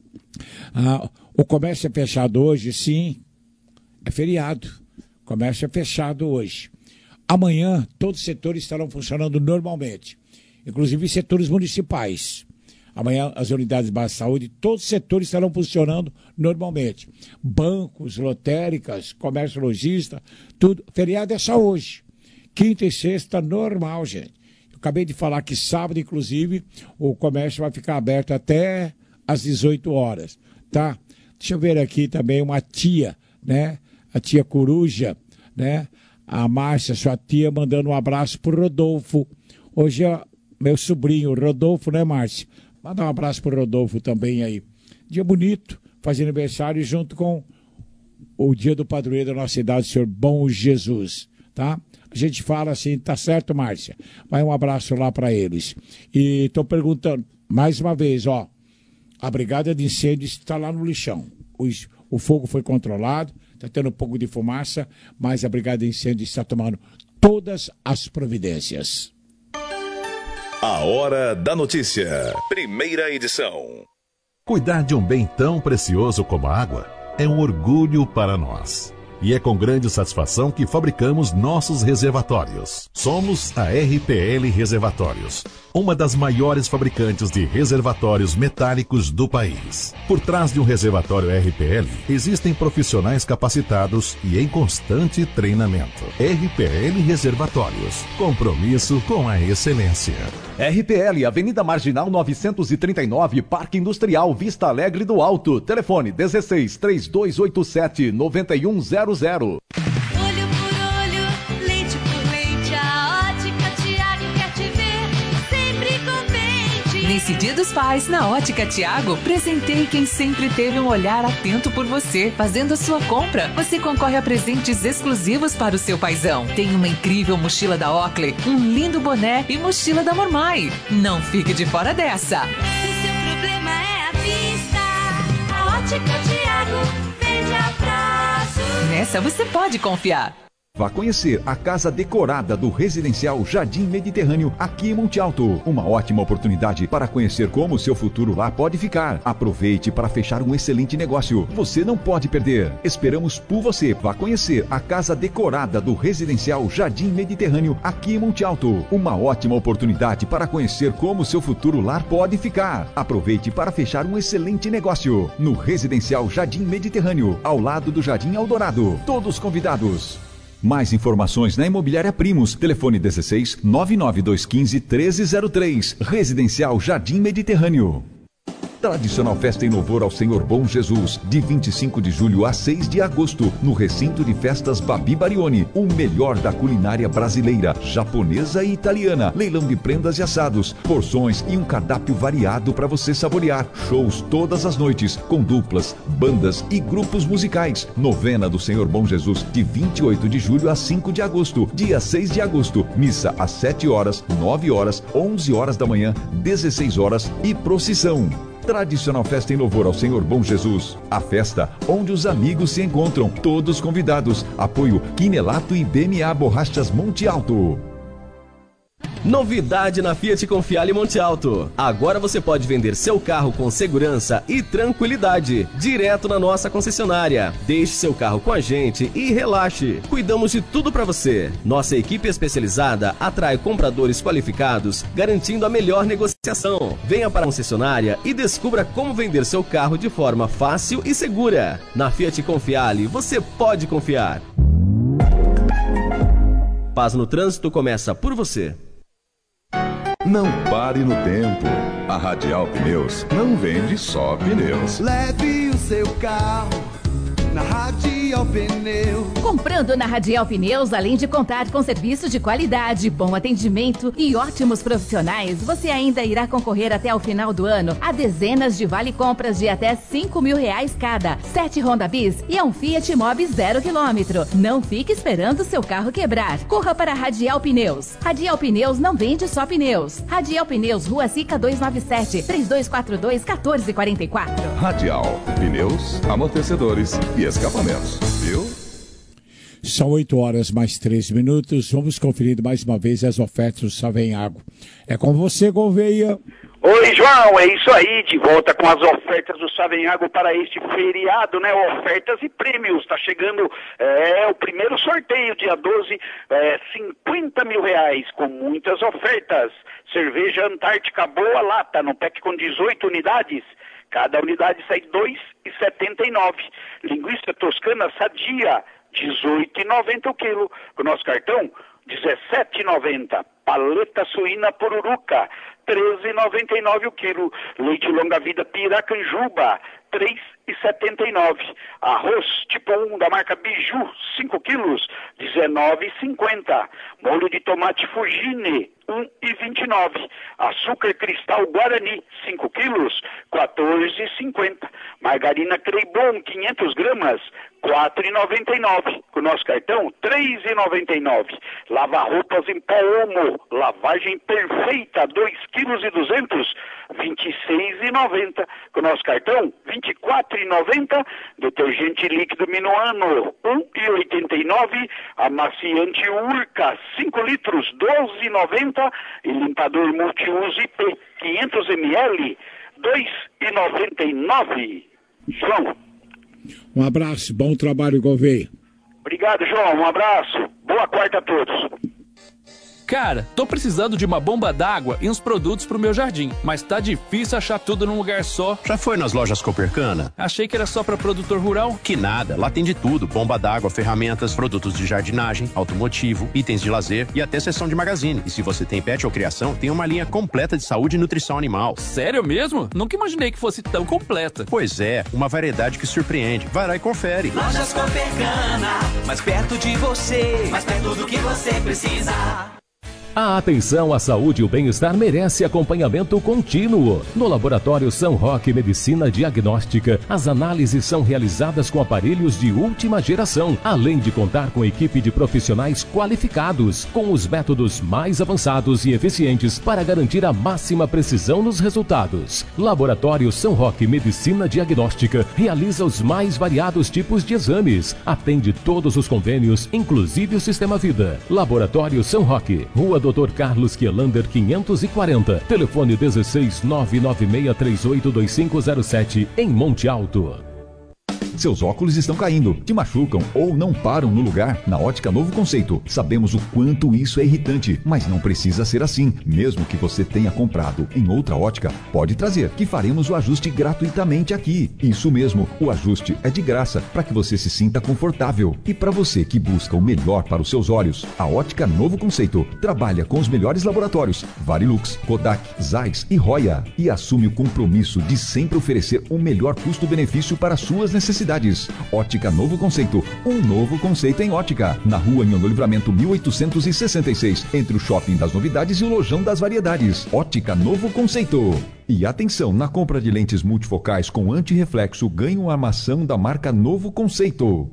Ah, o comércio é fechado hoje? Sim. É feriado. O comércio é fechado hoje. Amanhã, todos os setores estarão funcionando normalmente. Inclusive setores municipais. Amanhã, as unidades básicas de saúde, todos os setores estarão funcionando normalmente. Bancos, lotéricas, comércio lojista, tudo. Feriado é só hoje. Quinta e sexta, normal, gente. Eu acabei de falar que sábado, inclusive, o comércio vai ficar aberto até às dezoito horas, tá? Deixa eu ver aqui também uma tia, né? A tia Coruja, né? A Márcia, sua tia, mandando um abraço pro Rodolfo. Hoje é meu sobrinho, Rodolfo, né, Márcia? Manda um abraço pro Rodolfo também aí. Dia bonito, faz aniversário junto com o dia do padroeiro da nossa cidade, o Senhor Bom Jesus, tá? A gente fala assim, tá certo, Márcia? Vai um abraço lá para eles. E estou perguntando, mais uma vez, ó, a brigada de incêndio está lá no lixão. O, o fogo foi controlado, está tendo um pouco de fumaça, mas a brigada de incêndio está tomando todas as providências. A Hora da Notícia, primeira edição. Cuidar de um bem tão precioso como a água é um orgulho para nós. E é com grande satisfação que fabricamos nossos reservatórios. Somos a R P L Reservatórios, uma das maiores fabricantes de reservatórios metálicos do país. Por trás de um reservatório R P L, existem profissionais capacitados e em constante treinamento. R P L Reservatórios, compromisso com a excelência. R P L, Avenida Marginal novecentos e trinta e nove, Parque Industrial, Vista Alegre do Alto. Telefone dezesseis, três dois oito sete, nove um zero zero. Olho por olho, leite por leite, a Ótica Tiago quer te ver sempre contente. Nesse Dia dos Pais, na Ótica Tiago, presentei quem sempre teve um olhar atento por você. Fazendo a sua compra, você concorre a presentes exclusivos para o seu paizão. Tem uma incrível mochila da Oakley, um lindo boné e mochila da Mormai. Não fique de fora dessa. Se seu problema é a vista, a Ótica Tiago vende a prazo. Nessa você pode confiar. Vá conhecer a casa decorada do residencial Jardim Mediterrâneo aqui em Monte Alto. Uma ótima oportunidade para conhecer como o seu futuro lá pode ficar. Aproveite para fechar um excelente negócio. Você não pode perder. Esperamos por você. Vá conhecer a casa decorada do residencial Jardim Mediterrâneo aqui em Monte Alto. Uma ótima oportunidade para conhecer como o seu futuro lar pode ficar. Aproveite para fechar um excelente negócio. No residencial Jardim Mediterrâneo, ao lado do Jardim Eldorado. Todos convidados. Mais informações na Imobiliária Primos. Telefone dezesseis, nove nove dois um cinco, treze zero três. Residencial Jardim Mediterrâneo. Tradicional festa em louvor ao Senhor Bom Jesus, de vinte e cinco de julho a seis de agosto, no recinto de festas Babi Barioni, o melhor da culinária brasileira, japonesa e italiana, leilão de prendas e assados, porções e um cardápio variado para você saborear, shows todas as noites, com duplas, bandas e grupos musicais, novena do Senhor Bom Jesus, de vinte e oito de julho a cinco de agosto, dia seis de agosto, missa às sete horas, nove horas, onze horas da manhã, dezesseis horas e procissão. Tradicional festa em louvor ao Senhor Bom Jesus. A festa onde os amigos se encontram, todos convidados. Apoio Quinelato e B M A Borrachas Monte Alto. Novidade na Fiat Confiale Monte Alto. Agora você pode vender seu carro com segurança e tranquilidade, direto na nossa concessionária. Deixe seu carro com a gente e relaxe. Cuidamos de tudo para você. Nossa equipe especializada atrai compradores qualificados, garantindo a melhor negociação. Venha para a concessionária e descubra como vender seu carro de forma fácil e segura. Na Fiat Confiale, você pode confiar. Paz no Trânsito começa por você. Não pare no tempo. A Radial Pneus não vende só pneus. Leve o seu carro na Radial Pneus. Comprando na Radial Pneus, além de contar com serviço de qualidade, bom atendimento e ótimos profissionais, você ainda irá concorrer até o final do ano a dezenas de vale-compras de até cinco mil reais cada, sete Honda Bis e um Fiat Mobi zero quilômetro. Não fique esperando seu carro quebrar. Corra para a Radial Pneus. Radial Pneus não vende só pneus. Radial Pneus, Rua Sica duzentos e noventa e sete, três dois quatro dois, um quatro quatro quatro. Radial Pneus, amortecedores e escapamentos, viu? São oito horas mais três minutos. Vamos conferir mais uma vez as ofertas do Savenhago. É com você, Gouveia. Oi, João, é isso aí, de volta com as ofertas do Savenhago para este feriado, né? Ofertas e prêmios, tá chegando é, o primeiro sorteio, dia doze, é, cinquenta mil reais, com muitas ofertas. Cerveja Antártica Boa Lata, no pack com dezoito unidades. Cada unidade sai dois reais e setenta e nove centavos. Linguiça toscana sadia, dezoito reais e noventa centavos o quilo. Com o nosso cartão, dezessete reais e noventa centavos. Paleta suína pururuca, treze reais e noventa e nove centavos o quilo. Leite longa-vida Piracanjuba, três reais e setenta e nove centavos. Arroz tipo um da marca Biju, cinco quilos, dezenove reais e cinquenta centavos. Molho de tomate Fugine, um real e vinte e nove centavos. Açúcar cristal Guarani, cinco quilos, quatorze reais e cinquenta centavos. Margarina Creibon, quinhentas gramas, quatro reais e noventa e nove centavos. Com o nosso cartão, três reais e noventa e nove centavos. Lava-roupas em pó Omo, lavagem perfeita, dois quilos e duzentos, vinte e seis reais e noventa centavos. Com o nosso cartão, vinte e quatro reais e noventa centavos. Detergente líquido Minuano, um real e oitenta e nove centavos. Amaciante Urca, cinco litros, doze reais e noventa centavos. E limpador multiuso I P, quinhentos mililitros, dois reais e noventa e nove centavos. João. Um abraço, bom trabalho, Gouveia. Obrigado, João, um abraço. Boa quarta a todos. Cara, tô precisando de uma bomba d'água e uns produtos pro meu jardim, mas tá difícil achar tudo num lugar só. Já foi nas lojas Copercana? Achei que era só pra produtor rural. Que nada, lá tem de tudo, bomba d'água, ferramentas, produtos de jardinagem, automotivo, itens de lazer e até seção de magazine. E se você tem pet ou criação, tem uma linha completa de saúde e nutrição animal. Sério mesmo? Nunca imaginei que fosse tão completa. Pois é, uma variedade que surpreende. Vai lá e confere. Lojas Copercana, mais perto de você, mais perto do que você precisa. A atenção à saúde e o bem-estar merece acompanhamento contínuo. No Laboratório São Roque Medicina Diagnóstica, as análises são realizadas com aparelhos de última geração, além de contar com equipe de profissionais qualificados, com os métodos mais avançados e eficientes para garantir a máxima precisão nos resultados. Laboratório São Roque Medicina Diagnóstica realiza os mais variados tipos de exames, atende todos os convênios, inclusive o Sistema Vida. Laboratório São Roque, Rua doutor Carlos Kielander quinhentos e quarenta, telefone dezesseis nove nove seis três oito dois cinco zero sete, em Monte Alto. Seus óculos estão caindo, te machucam ou não param no lugar? Na Ótica Novo Conceito, sabemos o quanto isso é irritante, mas não precisa ser assim. Mesmo que você tenha comprado em outra ótica, pode trazer, que faremos o ajuste gratuitamente aqui. Isso mesmo, o ajuste é de graça, para que você se sinta confortável. E para você que busca o melhor para os seus olhos, a Ótica Novo Conceito trabalha com os melhores laboratórios, Varilux, Kodak, Zeiss e Roya, e assume o compromisso de sempre oferecer o melhor custo-benefício para suas necessidades. Ótica Novo Conceito, um novo conceito em ótica, na Rua Nhonho Livramento mil oitocentos e sessenta e seis, entre o Shopping das Novidades e o Lojão das Variedades. Ótica Novo Conceito. E atenção, na compra de lentes multifocais com antirreflexo, ganhe uma armação da marca Novo Conceito.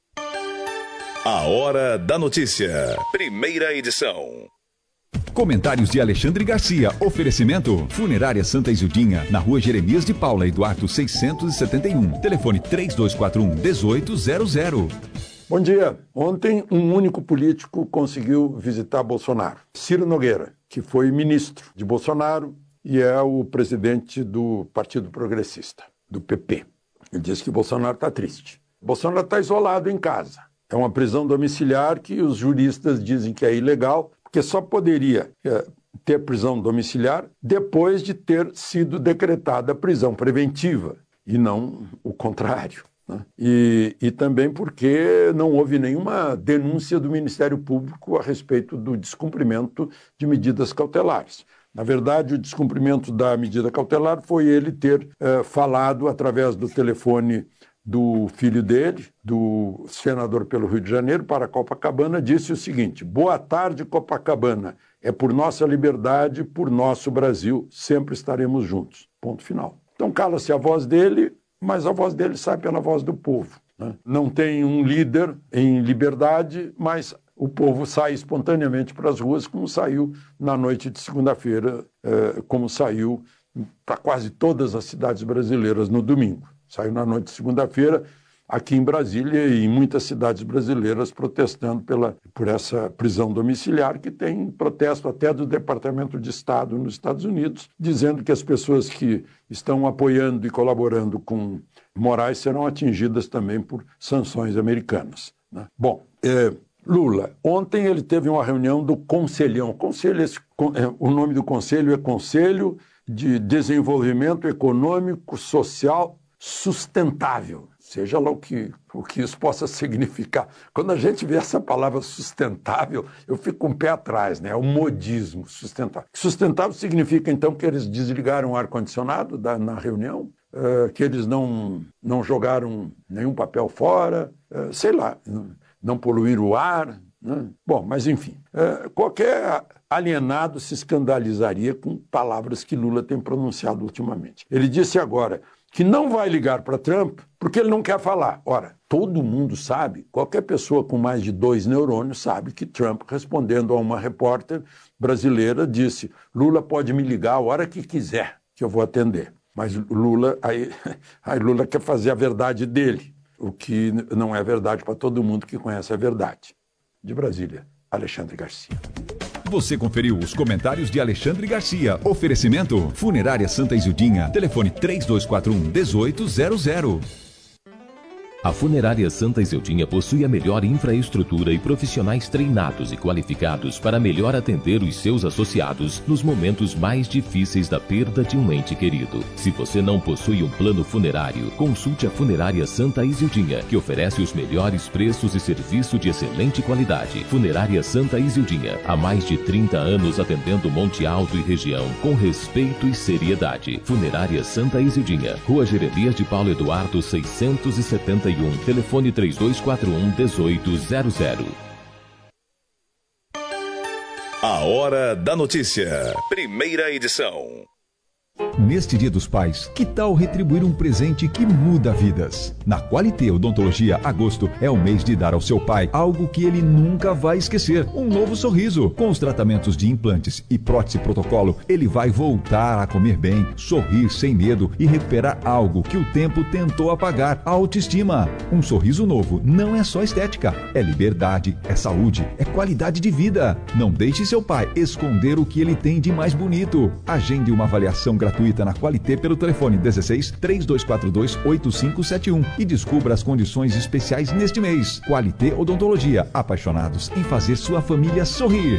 A Hora da Notícia, primeira edição. Comentários de Alexandre Garcia. Oferecimento: Funerária Santa Isildinha, na Rua Jeremias de Paula, Eduardo seiscentos e setenta e um. Telefone três dois quatro um, um oito zero zero. Bom dia. Ontem, um único político conseguiu visitar Bolsonaro. Ciro Nogueira, que foi ministro de Bolsonaro e é o presidente do Partido Progressista, do P P. Ele disse que Bolsonaro está triste. Bolsonaro está isolado em casa. É uma prisão domiciliar que os juristas dizem que é ilegal, porque só poderia é, ter prisão domiciliar depois de ter sido decretada a prisão preventiva, e não o contrário. Né? E, e também porque não houve nenhuma denúncia do Ministério Público a respeito do descumprimento de medidas cautelares. Na verdade, o descumprimento da medida cautelar foi ele ter é, falado através do telefone do filho dele, do senador pelo Rio de Janeiro, para Copacabana, disse o seguinte: boa tarde, Copacabana, é por nossa liberdade, por nosso Brasil, sempre estaremos juntos. Ponto final. Então cala-se a voz dele, mas a voz dele sai pela voz do povo. Né? Não tem um líder em liberdade, mas o povo sai espontaneamente para as ruas, como saiu na noite de segunda-feira, eh, como saiu para quase todas as cidades brasileiras no domingo. Saiu na noite de segunda-feira aqui em Brasília e em muitas cidades brasileiras protestando pela, por essa prisão domiciliar, que tem protesto até do Departamento de Estado nos Estados Unidos, dizendo que as pessoas que estão apoiando e colaborando com Moraes serão atingidas também por sanções americanas. Né? Bom, é, Lula, ontem ele teve uma reunião do Conselhão. Conselho, esse, é, o nome do conselho é Conselho de Desenvolvimento Econômico, Social Sustentável, seja lá o que, o que isso possa significar. Quando a gente vê essa palavra sustentável, eu fico com o pé atrás, né? É o modismo, sustentável. Sustentável significa, então, que eles desligaram o ar-condicionado na reunião, uh, que eles não, não jogaram nenhum papel fora, uh, sei lá, não poluíram o ar, né? Bom, mas enfim, uh, qualquer alienado se escandalizaria com palavras que Lula tem pronunciado ultimamente. Ele disse agora que não vai ligar para Trump porque ele não quer falar. Ora, todo mundo sabe, qualquer pessoa com mais de dois neurônios sabe que Trump, respondendo a uma repórter brasileira, disse: Lula pode me ligar a hora que quiser, que eu vou atender. Mas Lula, aí, aí Lula quer fazer a verdade dele, o que não é verdade para todo mundo que conhece a verdade. De Brasília, Alexandre Garcia. Você conferiu os comentários de Alexandre Garcia. Oferecimento: Funerária Santa Isildinha. Telefone três dois quatro um, um oito zero zero. A Funerária Santa Isildinha possui a melhor infraestrutura e profissionais treinados e qualificados para melhor atender os seus associados nos momentos mais difíceis da perda de um ente querido. Se você não possui um plano funerário, consulte a Funerária Santa Isildinha, que oferece os melhores preços e serviço de excelente qualidade. Funerária Santa Isildinha, há mais de trinta anos atendendo Monte Alto e região com respeito e seriedade. Funerária Santa Isildinha, Rua Jeremias de Paulo Eduardo seiscentos e setenta e um, telefone três dois quatro um, um oito zero zero. A Hora da Notícia. Primeira edição. Neste Dia dos Pais, que tal retribuir um presente que muda vidas? Na Qualité Odontologia, agosto é o mês de dar ao seu pai algo que ele nunca vai esquecer: um novo sorriso. Com os tratamentos de implantes e prótese protocolo, ele vai voltar a comer bem, sorrir sem medo e recuperar algo que o tempo tentou apagar: a autoestima. Um sorriso novo não é só estética, é liberdade, é saúde, é qualidade de vida. Não deixe seu pai esconder o que ele tem de mais bonito. Agende uma avaliação gratuita na Qualité pelo telefone dezesseis, três dois quatro dois, oito cinco sete um e descubra as condições especiais neste mês. Qualité Odontologia, apaixonados em fazer sua família sorrir.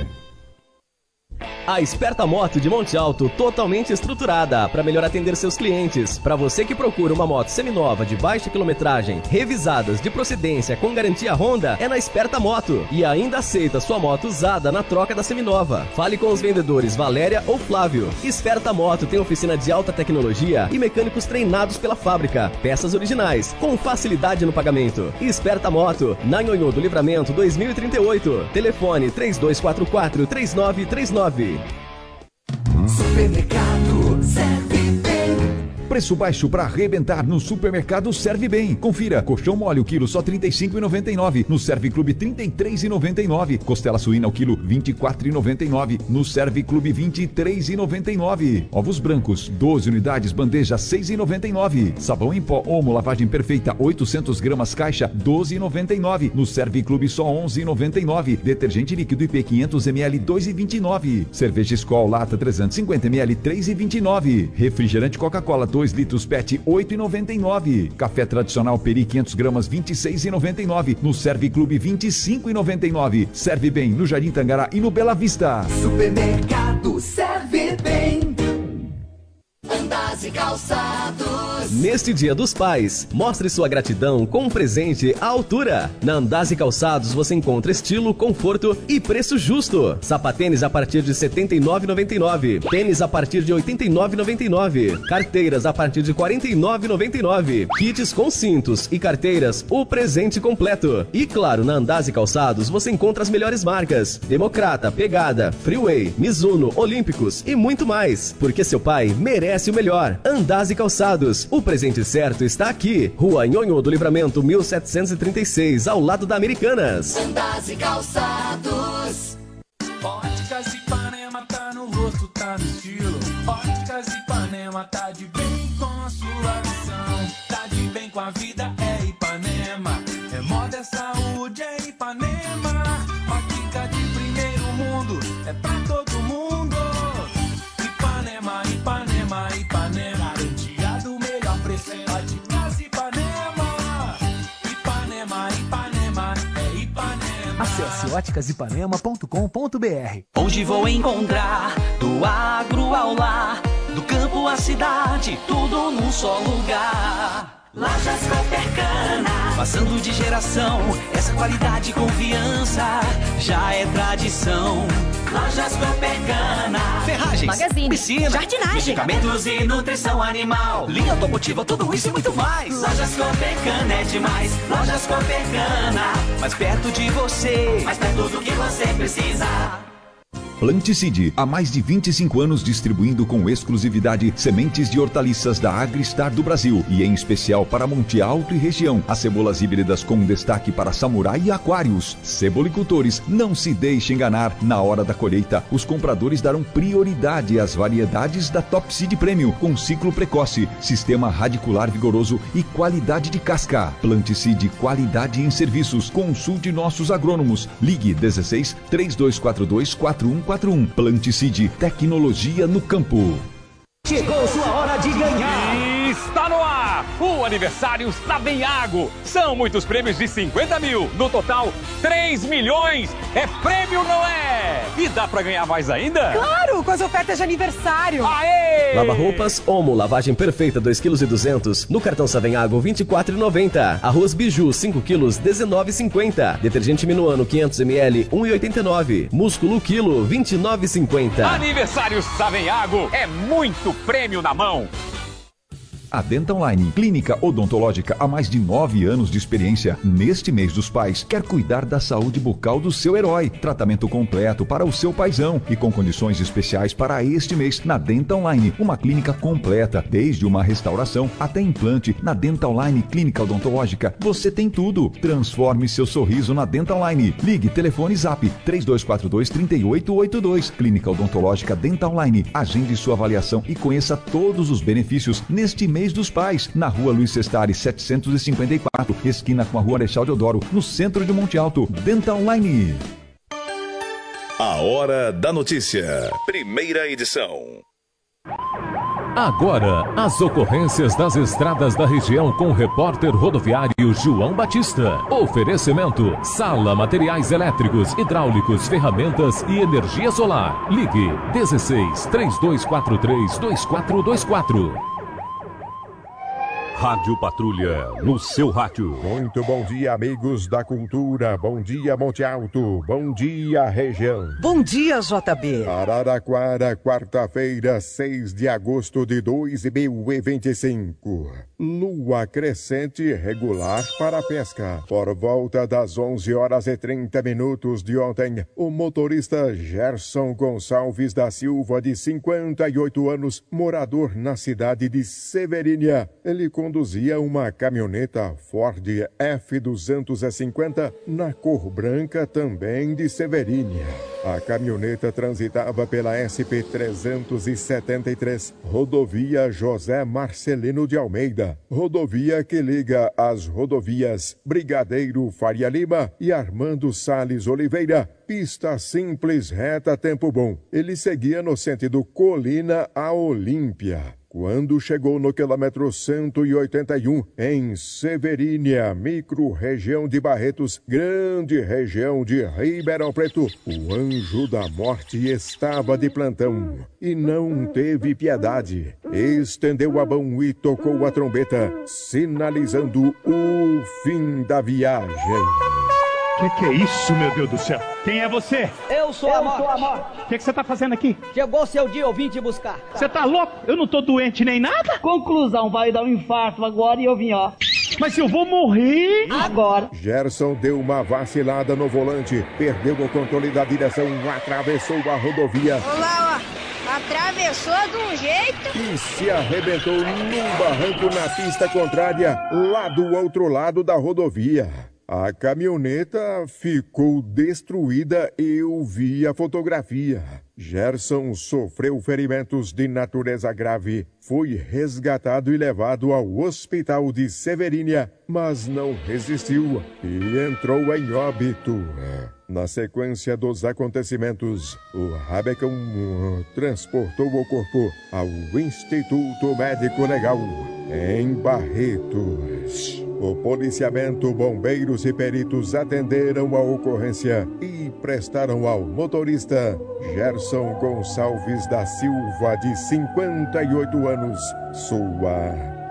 A Esperta Moto de Monte Alto, totalmente estruturada para melhor atender seus clientes. Para você que procura uma moto seminova de baixa quilometragem, revisadas de procedência com garantia Honda, é na Esperta Moto. E ainda aceita sua moto usada na troca da seminova. Fale com os vendedores Valéria ou Flávio. Esperta Moto tem oficina de alta tecnologia e mecânicos treinados pela fábrica. Peças originais, com facilidade no pagamento. Esperta Moto, na Nhonhô do Livramento dois mil e trinta e oito. Telefone três dois quatro quatro, três nove três nove. Supermercado Serve Bem. Preço baixo para arrebentar no Supermercado Serve Bem. Confira: colchão mole o quilo só trinta e cinco reais e noventa e nove centavos. No Serve Clube trinta e três reais e noventa e nove centavos. Costela suína o quilo vinte e quatro reais e noventa e nove centavos. No Serve Clube vinte e três reais e noventa e nove centavos. Ovos brancos doze unidades, bandeja seis reais e noventa e nove centavos. Sabão em pó Omo lavagem perfeita oitocentos gramas caixa doze reais e noventa e nove centavos. No Serve Clube só onze reais e noventa e nove centavos. Detergente líquido I P quinhentos mililitros dois reais e vinte e nove centavos. Cerveja Skol lata trezentos e cinquenta mililitros três reais e vinte e nove centavos. Refrigerante Coca-Cola dois litros PET oito reais e noventa e nove centavos. Café tradicional Peri quinhentas gramas vinte e seis reais e noventa e nove centavos. No Serve Clube vinte e cinco reais e noventa e nove centavos. Serve Bem no Jardim Tangará e no Bela Vista. Supermercado Serve Bem. Andas e Calçados. Neste Dia dos Pais, mostre sua gratidão com um presente à altura. Na Andas e Calçados você encontra estilo, conforto e preço justo. Sapatênis a partir de setenta e nove reais e noventa e nove centavos. Tênis a partir de oitenta e nove reais e noventa e nove centavos. Carteiras a partir de quarenta e nove reais e noventa e nove centavos. Kits com cintos e carteiras, o presente completo. E claro, na Andas e Calçados você encontra as melhores marcas: Democrata, Pegada, Freeway, Mizuno, Olímpicos e muito mais. Porque seu pai merece o melhor. Andas e Calçados, o presente certo está aqui. Rua Nhonhô do Livramento mil setecentos e trinta e seis, ao lado da Americanas. Andas e Calçados. Óticas Ipanema tá no rosto, tá no estilo. Óticas Ipanema tá de bem com a sua visão. Tá de bem com a vida, é Ipanema. É moda, é saúde, é Ipanema. Ótica de primeiro mundo, é pra todo mundo. Ipanema, Ipanema, Ipanema. Garantia do melhor preço, é Óticas Ipanema. Ipanema, Ipanema, é Ipanema. Acesse óticas ipanema ponto com ponto b r. Onde vou encontrar do agro ao lar, do campo à cidade, tudo num só lugar. Lajas Coopercana, passando de geração, essa qualidade e confiança já é tradição. Lojas Coopercana, ferragens, magazine, piscina, jardinagem, medicamentos e nutrição animal, linha automotiva, tudo isso e muito mais. Lojas Coopercana é demais. Lojas Coopercana, mais perto de você, mais perto do que você precisa. Planticide, há mais de vinte e cinco anos distribuindo com exclusividade sementes de hortaliças da Agristar do Brasil e em especial para Monte Alto e região. As cebolas híbridas com destaque para Samurai e Aquários. Cebolicultores, não se deixe enganar. Na hora da colheita, os compradores darão prioridade às variedades da Top Seed Premium com ciclo precoce, sistema radicular vigoroso e qualidade de casca. Planticide, qualidade em serviços. Consulte nossos agrônomos. Ligue dezesseis, três dois quatro dois, quatro um quatro um. Planticide, tecnologia no campo. Chegou sua hora de ganhar! Está no ar! O aniversário Savenhago! São muitos prêmios de cinquenta mil. No total, três milhões! É prêmio, não é? E dá pra ganhar mais ainda? Claro! Com as ofertas de aniversário! Aê! Lava-roupas Omo, lavagem perfeita dois quilos e duzentos. No cartão Savenhago vinte e quatro reais e noventa centavos. Arroz Biju cinco quilos, dezenove reais e cinquenta centavos. Detergente Minuano quinhentos mililitros, um real e oitenta e nove centavos. Músculo quilo, vinte e nove reais e cinquenta centavos. Aniversário Savenhago é muito prêmio na mão! A Dental Line, clínica odontológica há mais de nove anos de experiência. Neste mês dos pais, quer cuidar da saúde bucal do seu herói. Tratamento completo para o seu paizão e com condições especiais para este mês na Dental Line. Uma clínica completa, desde uma restauração até implante. Na Dental Line Clínica Odontológica, você tem tudo. Transforme seu sorriso na Dental Line. Ligue, telefone Zap três dois quatro dois, três oito oito dois. Clínica Odontológica Dental Line. Agende sua avaliação e conheça todos os benefícios neste mês dos pais. Na Rua Luiz Sestari, setecentos e cinquenta e quatro, esquina com a Rua Marechal Deodoro, no centro de Monte Alto. Dental Line. A Hora da Notícia. Primeira edição. Agora, as ocorrências das estradas da região com o repórter rodoviário João Batista. Oferecimento: Sala Materiais Elétricos, Hidráulicos, Ferramentas e Energia Solar. Ligue dezesseis, três dois quatro três, dois quatro dois quatro. Rádio Patrulha, no seu rádio. Muito bom dia, amigos da cultura. Bom dia, Monte Alto. Bom dia, região. Bom dia, J B. Araraquara, quarta-feira, seis de agosto de dois mil e vinte e cinco. Lua crescente regular para a pesca. Por volta das onze horas e trinta minutos de ontem, o motorista Gerson Gonçalves da Silva, de cinquenta e oito anos, morador na cidade de Severínia, ele conduzia uma caminhoneta Ford F duzentos e cinquenta na cor branca, também de Severínia. A caminhoneta transitava pela S P trezentos e setenta e três, rodovia José Marcelino de Almeida, rodovia que liga as rodovias Brigadeiro Faria Lima e Armando Salles Oliveira. Pista simples, reta, tempo bom. Ele seguia no sentido Colina a Olímpia. Quando chegou no quilômetro cento e oitenta e um, em Severínia, micro-região de Barretos, grande região de Ribeirão Preto, o anjo da morte estava de plantão e não teve piedade. Estendeu a mão e tocou a trombeta, sinalizando o fim da viagem. Que que é isso, meu Deus do céu? Quem é você? Eu sou Eu a morte. sou a morte. O que que você tá fazendo aqui? Chegou seu dia, eu vim te buscar. Você tá louco? Eu não tô doente nem nada. Conclusão, vai dar um infarto agora e eu vim, ó. Mas eu vou morrer agora. Gerson deu uma vacilada no volante, perdeu o controle da direção, atravessou a rodovia. Olá, ó. Atravessou de um jeito E se arrebentou num barranco na pista contrária, lá do outro lado da rodovia. A caminhoneta ficou destruída e eu vi a fotografia. Gerson sofreu ferimentos de natureza grave, foi resgatado e levado ao hospital de Severínia, mas não resistiu e entrou em óbito. Na sequência dos acontecimentos, o Rabecão transportou o corpo ao Instituto Médico Legal, em Barretos. O policiamento, bombeiros e peritos atenderam a ocorrência e prestaram ao motorista Gerson Gonçalves da Silva, de cinquenta e oito anos, sua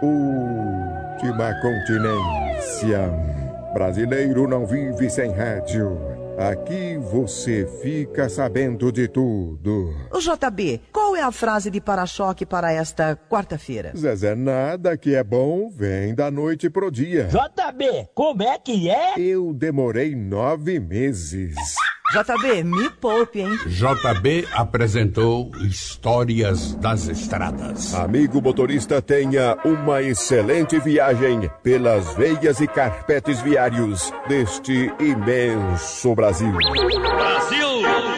última continência. Brasileiro não vive sem rádio. Aqui você fica sabendo de tudo. O J B, qual é a frase de para-choque para esta quarta-feira? Zezé, nada que é bom vem da noite pro dia. J B, como é que é? Eu demorei nove meses. J B, me poupe, hein? J B apresentou Histórias das Estradas. Amigo motorista, tenha uma excelente viagem pelas veias e carpetes viários deste imenso Brasil. Brasil!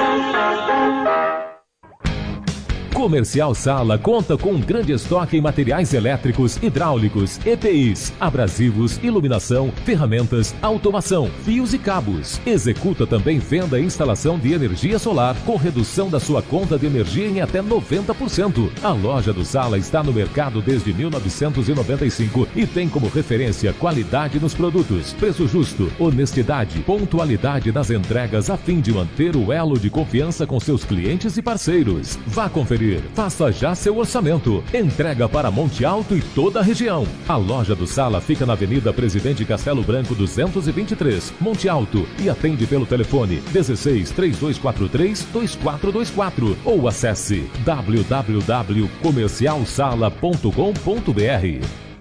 Comercial Sala conta com um grande estoque em materiais elétricos, hidráulicos, E P Is, abrasivos, iluminação, ferramentas, automação, fios e cabos. Executa também venda e instalação de energia solar com redução da sua conta de energia em até noventa por cento. A loja do Sala está no mercado desde mil novecentos e noventa e cinco e tem como referência qualidade nos produtos, preço justo, honestidade, pontualidade nas entregas a fim de manter o elo de confiança com seus clientes e parceiros. Vá conferir seguir. Faça já seu orçamento. Entrega para Monte Alto e toda a região. A loja do Sala fica na Avenida Presidente Castelo Branco duzentos e vinte e três, Monte Alto, e atende pelo telefone dezesseis, três dois quatro três, dois quatro dois quatro ou acesse w w w ponto comercial sala ponto com ponto b r.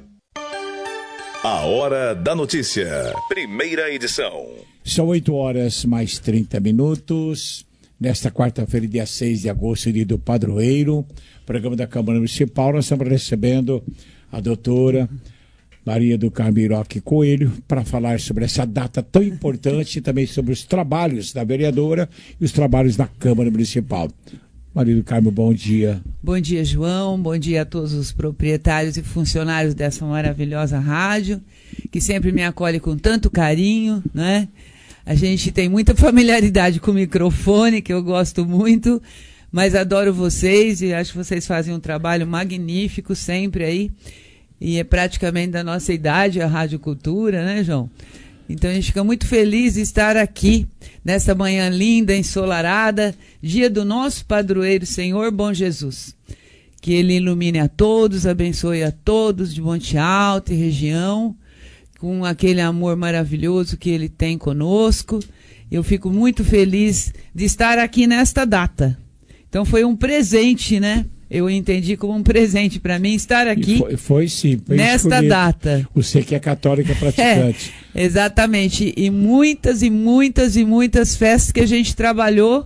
A Hora da Notícia, primeira edição. São oito horas mais trinta minutos. Nesta quarta-feira, dia seis de agosto, dia do padroeiro, programa da Câmara Municipal, nós estamos recebendo a doutora Maria do Carmo Iroque Coelho para falar sobre essa data tão importante e também sobre os trabalhos da vereadora e os trabalhos da Câmara Municipal. Maria do Carmo, bom dia. Bom dia, João. Bom dia a todos os proprietários e funcionários dessa maravilhosa rádio, que sempre me acolhe com tanto carinho, né? A gente tem muita familiaridade com o microfone, que eu gosto muito, mas adoro vocês e acho que vocês fazem um trabalho magnífico sempre aí. E é praticamente da nossa idade a Rádio Cultura, né, João? Então a gente fica muito feliz de estar aqui nessa manhã linda, ensolarada, dia do nosso padroeiro Senhor Bom Jesus. Que Ele ilumine a todos, abençoe a todos de Monte Alto e região, com aquele amor maravilhoso que Ele tem conosco. Eu fico muito feliz de estar aqui nesta data. Então foi um presente, né? Eu entendi como um presente para mim estar aqui. Foi, foi sim. Nesta escolher. data. Você que é católica praticante. É, exatamente. E muitas e muitas e muitas festas que a gente trabalhou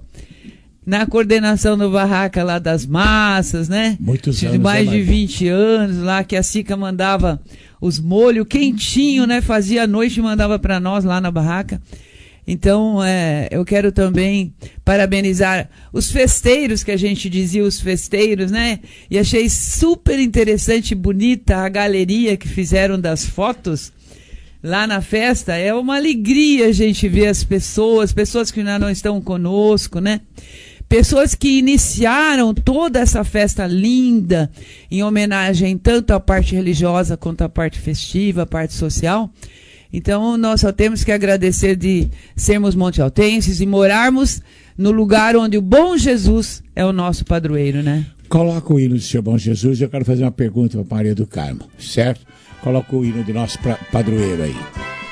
na coordenação do Barraca lá das Massas, né? Muitos anos. De mais né, de vinte anos lá, que a Sica mandava os molhos quentinho, né? Fazia a noite e mandava para nós lá na barraca. Então, é, eu quero também parabenizar os festeiros, que a gente dizia os festeiros, né? E achei super interessante e bonita a galeria que fizeram das fotos lá na festa. É uma alegria a gente ver as pessoas, pessoas que ainda não estão conosco, né? Pessoas que iniciaram toda essa festa linda em homenagem tanto à parte religiosa quanto à parte festiva, à parte social. Então, nós só temos que agradecer de sermos montealtenses e morarmos no lugar onde o Bom Jesus é o nosso padroeiro, né? Coloca o hino do Senhor Bom Jesus. Eu quero fazer uma pergunta para a Maria do Carmo, certo? Coloca o hino do nosso padroeiro aí.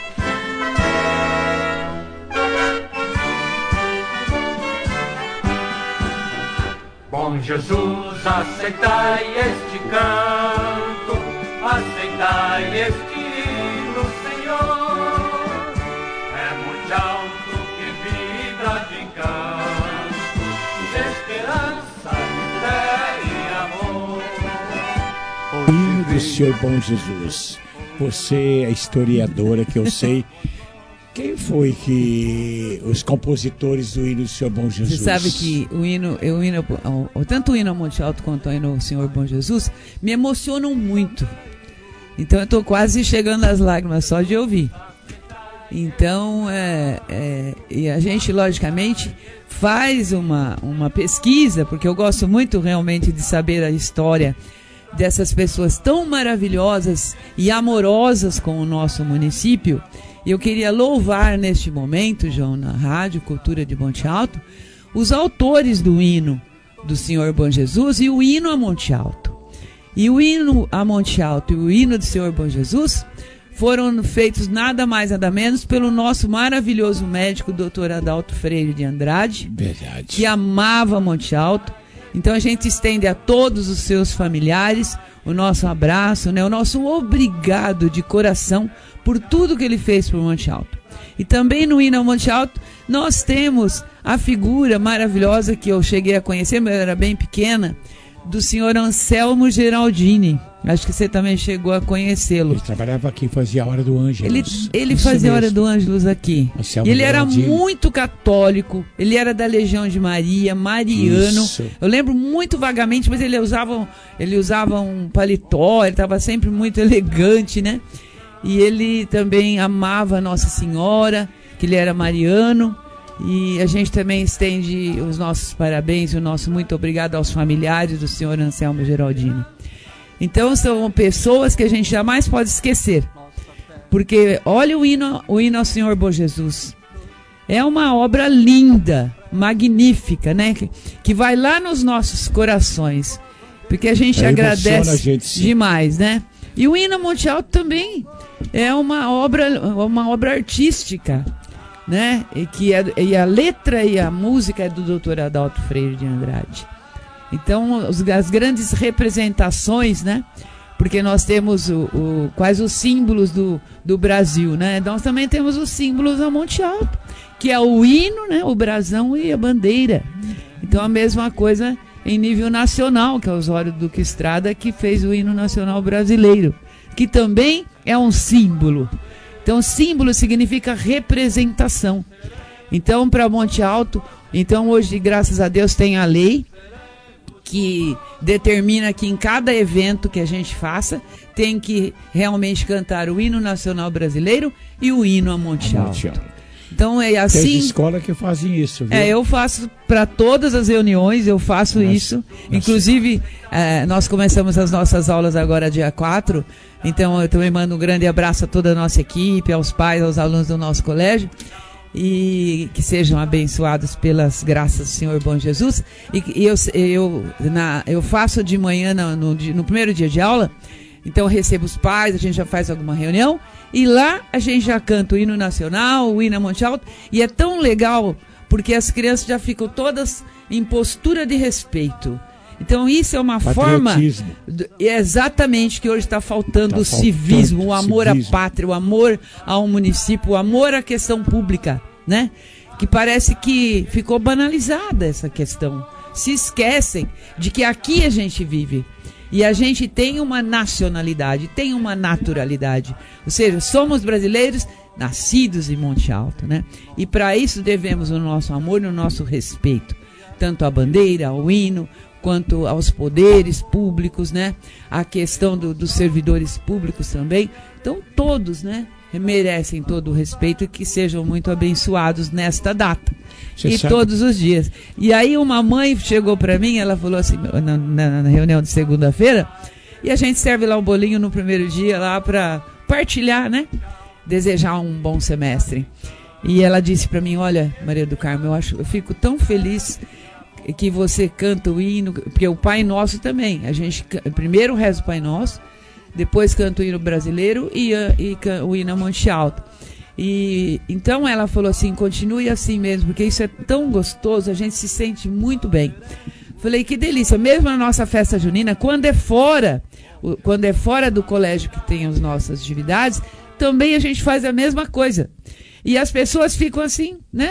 Bom Jesus, aceitai este canto, aceitai este hino do Senhor Bom Jesus. Você é historiadora, que eu sei. Quem foi que os compositores do hino do Senhor Bom Jesus? Você sabe que o hino, o hino o, tanto o hino ao Monte Alto quanto o hino ao Senhor Bom Jesus me emocionam muito. Então eu estou quase chegando às lágrimas só de ouvir. Então, é, é, e a gente, logicamente, faz uma, uma pesquisa, porque eu gosto muito realmente de saber a história dessas pessoas tão maravilhosas e amorosas com o nosso município. E eu queria louvar neste momento, João, na Rádio Cultura de Monte Alto, os autores do hino do Senhor Bom Jesus e o hino a Monte Alto. E o hino a Monte Alto e o hino do Senhor Bom Jesus foram feitos nada mais nada menos pelo nosso maravilhoso médico, doutor Adalto Freire de Andrade. Verdade. Que amava Monte Alto. Então a gente estende a todos os seus familiares o nosso abraço, né, o nosso obrigado de coração por tudo que ele fez por Monte Alto. E também no hino ao Monte Alto nós temos a figura maravilhosa que eu cheguei a conhecer, mas eu era bem pequena, do senhor Anselmo Geraldini. Acho que você também chegou a conhecê-lo. Ele trabalhava aqui, fazia a Hora do Ângelus. Ele, ele fazia a Hora do Ângelus aqui. E ele era muito católico, ele era da Legião de Maria, mariano. Isso. Eu lembro muito vagamente, mas ele usava, ele usava um paletó, ele estava sempre muito elegante, né? E ele também amava Nossa Senhora, que ele era mariano. E a gente também estende os nossos parabéns e o nosso muito obrigado aos familiares do senhor Anselmo Geraldini. Então são pessoas que a gente jamais pode esquecer. Porque olha o hino, o hino ao Senhor Bom Jesus. É uma obra linda, magnífica, né? Que, que vai lá nos nossos corações, porque a gente é, agradece a gente, demais, né? E o hino a Monte Alto também é uma obra, uma obra artística, né? E, que é, e a letra e a música é do doutor Adalto Freire de Andrade. Então, os, as grandes representações, né? Porque nós temos o, o, quais os símbolos do, do Brasil, né? Nós também temos os símbolos a Monte Alto, que é o hino, né? O brasão e a bandeira. Então, a mesma coisa em nível nacional, que é o Osório Duque Estrada, que fez o hino nacional brasileiro, que também é um símbolo. Então, símbolo significa representação. Então, para Monte Alto, então hoje, graças a Deus, tem a lei que determina que em cada evento que a gente faça, tem que realmente cantar o hino nacional brasileiro e o hino a Monte Alto. Monte Alto. Então é assim. Tem escolas que fazem isso, viu? É, eu faço para todas as reuniões, eu faço nossa, isso. Nossa. Inclusive, é, nós começamos as nossas aulas agora dia quatro. Então eu também mando um grande abraço a toda a nossa equipe, aos pais, aos alunos do nosso colégio. E que sejam abençoados pelas graças do Senhor bom Jesus. E, e eu, eu, na, eu faço de manhã, no, no, no primeiro dia de aula, então eu recebo os pais, a gente já faz alguma reunião, e lá a gente já canta o hino nacional, o hino a Monte Alto, e é tão legal, porque as crianças já ficam todas em postura de respeito. Então isso é uma forma, exatamente, que hoje está faltando tá o civismo, o amor civismo. à pátria, o amor ao município, o amor à questão pública, né? Que parece que ficou banalizada essa questão. Se esquecem de que aqui a gente vive e a gente tem uma nacionalidade, tem uma naturalidade. Ou seja, somos brasileiros nascidos em Monte Alto, né? E para isso devemos o nosso amor e o nosso respeito, tanto à bandeira, ao hino, quanto aos poderes públicos, né? A questão do, dos servidores públicos também. Então, todos, né, merecem todo o respeito e que sejam muito abençoados nesta data. Você e sabe. Todos os dias. E aí uma mãe chegou para mim, ela falou assim, na, na, na reunião de segunda-feira, e a gente serve lá um bolinho no primeiro dia lá para partilhar, né? Desejar um bom semestre. E ela disse para mim, olha, Maria do Carmo, eu, acho, eu fico tão feliz que você canta o hino, porque o Pai Nosso também, a gente primeiro reza o Pai Nosso, depois canta o hino brasileiro e, e, e o hino a Monte Alto. E então ela falou assim, continue assim mesmo, porque isso é tão gostoso, a gente se sente muito bem. Falei, que delícia, mesmo na nossa festa junina, quando é fora, quando é fora do colégio que tem as nossas atividades, também a gente faz a mesma coisa. E as pessoas ficam assim, né?